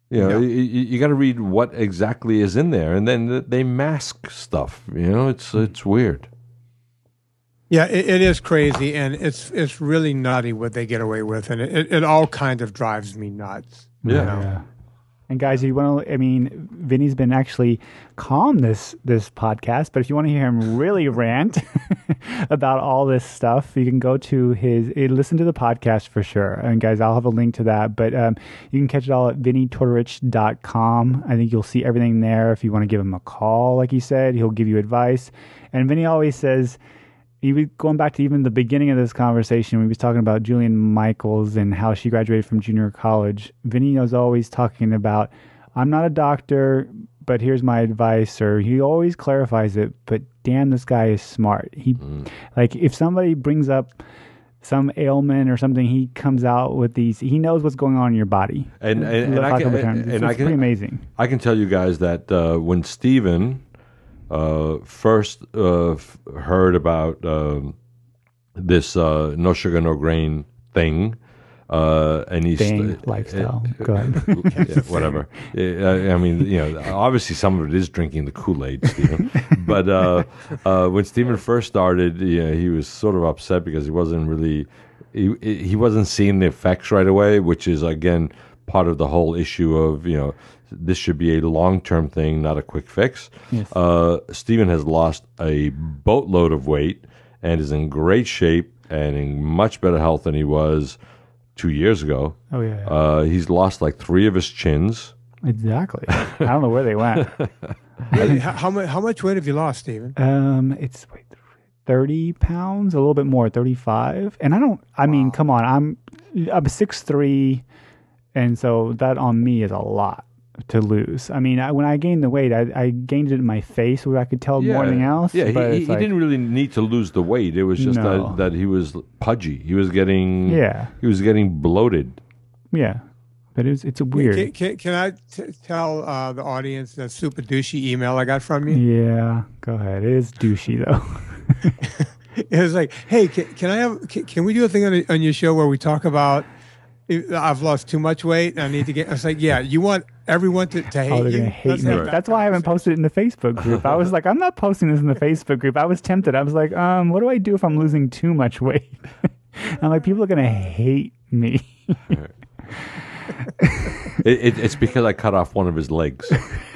You know, No. you got to read what exactly is in there, and then they mask stuff. You know, it's weird. Yeah, it is crazy, and it's really nutty what they get away with, and it all kind of drives me nuts. Yeah. You know? Yeah. And guys, you want to? I mean, Vinny's been actually calm this podcast, but if you want to hear him really rant about all this stuff, you can go to listen to the podcast for sure. And guys, I'll have a link to that, but you can catch it all at vinnytortorich.com. I think you'll see everything there. If you want to give him a call, like he said, he'll give you advice. And Vinny always says, going back to even the beginning of this conversation, we was talking about Julian Michaels and how she graduated from junior college. Vinny was always talking about, I'm not a doctor, but here's my advice, or he always clarifies it, but damn, this guy is smart. Like, if somebody brings up some ailment or something, he comes out with these, he knows what's going on in your body. And I can, It's pretty amazing. I can tell you guys that when Stephen first heard about this no sugar, no grain thing, and he's lifestyle. Go ahead. yeah, whatever. I mean, you know, obviously some of it is drinking the Kool-Aid, Stephen. But when Stephen first started, he was sort of upset because he wasn't really he wasn't seeing the effects right away, which is again part of the whole issue of this should be a long-term thing, not a quick fix. Yes. Stephen has lost a boatload of weight and is in great shape and in much better health than he was 2 years ago. Oh, yeah. He's lost like 3 of his chins. Exactly. I don't know where they went. Really, how much weight have you lost, Stephen? It's 30 pounds, a little bit more, 35. And I mean, come on, I'm 6'3", and so that on me is a lot to lose. I mean, when I gained the weight, I gained it in my face where I could tell more than anything else. Yeah, but he didn't really need to lose the weight. It was just No. that he was pudgy. He was getting he was getting bloated. Yeah. But it's weird. Can I tell the audience that super douchey email I got from you? Yeah, go ahead. It is douchey though. It was like, hey, can we do a thing on your show where we talk about I've lost too much weight and I need to get? I was like, yeah, you want everyone to hate Oh, they're you? gonna hate Let's me. have that That's why I haven't posted it in the Facebook group. I was like, I'm not posting this in the Facebook group. I was tempted. I was like, what do I do if I'm losing too much weight? I'm like, people are gonna hate me. It's because I cut off one of his legs.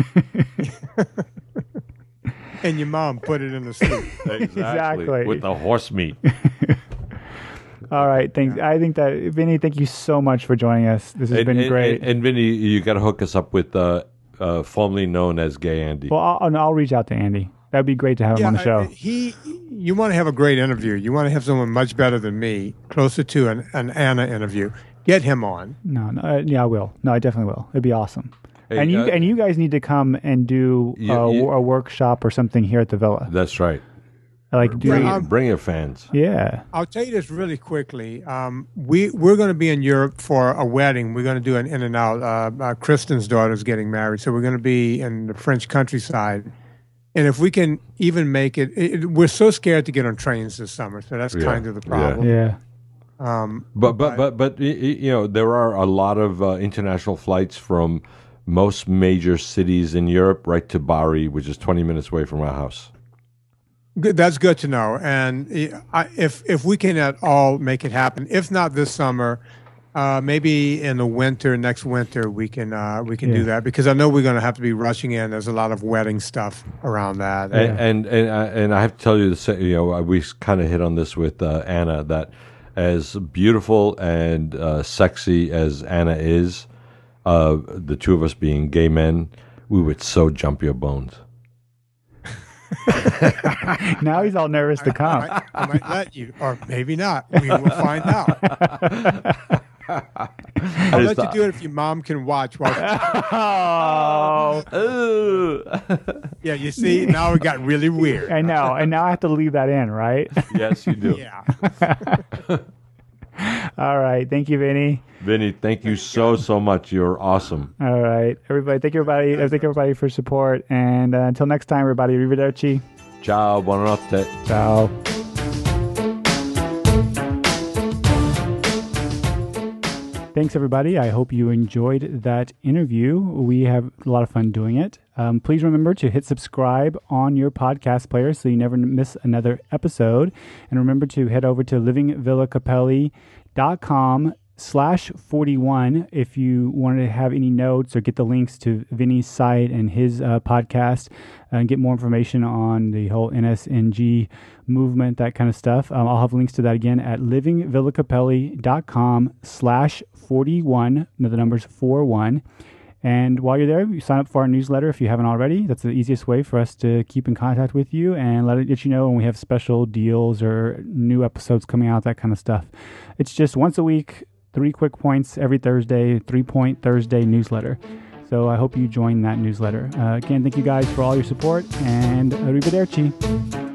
And your mom put it in the soup. Exactly. With the horse meat. All right, thanks. I think that Vinny, thank you so much for joining us. This has been great. And Vinny, you got to hook us up with formerly known as Gay Andy. Well, I'll reach out to Andy. That'd be great to have him on the show. You want to have a great interview. You want to have someone much better than me, closer to an Anna interview. Get him on. No, yeah, I will. No, I definitely will. It'd be awesome. Hey, and you guys need to come and do a workshop or something here at the Villa. That's right. Like, Bring your fans. Yeah. I'll tell you this really quickly. We're going to be in Europe for a wedding. We're going to do an in and out. Kristen's daughter's getting married, so we're going to be in the French countryside. And if we can even make it, we're so scared to get on trains this summer. So that's kind of the problem. Yeah. But there are a lot of international flights from most major cities in Europe right to Bari, which is 20 minutes away from our house. Good, that's good to know. And if we can at all make it happen, if not this summer, maybe in the next winter, we can do that, because I know we're going to have to be rushing in. There's a lot of wedding stuff around that. And I have to tell you, we kind of hit on this with Anna, that as beautiful and sexy as Anna is, the two of us being gay men, we would so jump your bones. Now he's all nervous to come. I might let you, or maybe not. We will find out. I'll let you do it if your mom can watch. Oh. Yeah, you see, now it got really weird. I know. And now I have to leave that in, right? Yes, you do. Yeah. All right. Thank you, Vinny. Vinny, thank you so much. You're awesome. All right. Everybody, thank you, everybody. Thank everybody for support. And until next time, everybody, arrivederci. Ciao, buonanotte. Ciao. Thanks, everybody. I hope you enjoyed that interview. We have a lot of fun doing it. Please remember to hit subscribe on your podcast player so you never miss another episode. And remember to head over to livingvillacapelli.com/41 if you want to have any notes or get the links to Vinny's site and his podcast and get more information on the whole NSNG movement, that kind of stuff. I'll have links to that again at livingvillacapelli.com/41. The number's 41. And while you're there, you sign up for our newsletter if you haven't already. That's the easiest way for us to keep in contact with you and let you know when we have special deals or new episodes coming out, that kind of stuff. It's just once a week, 3 quick points every Thursday, 3-point Thursday newsletter. So I hope you join that newsletter. Again, thank you guys for all your support, and arrivederci.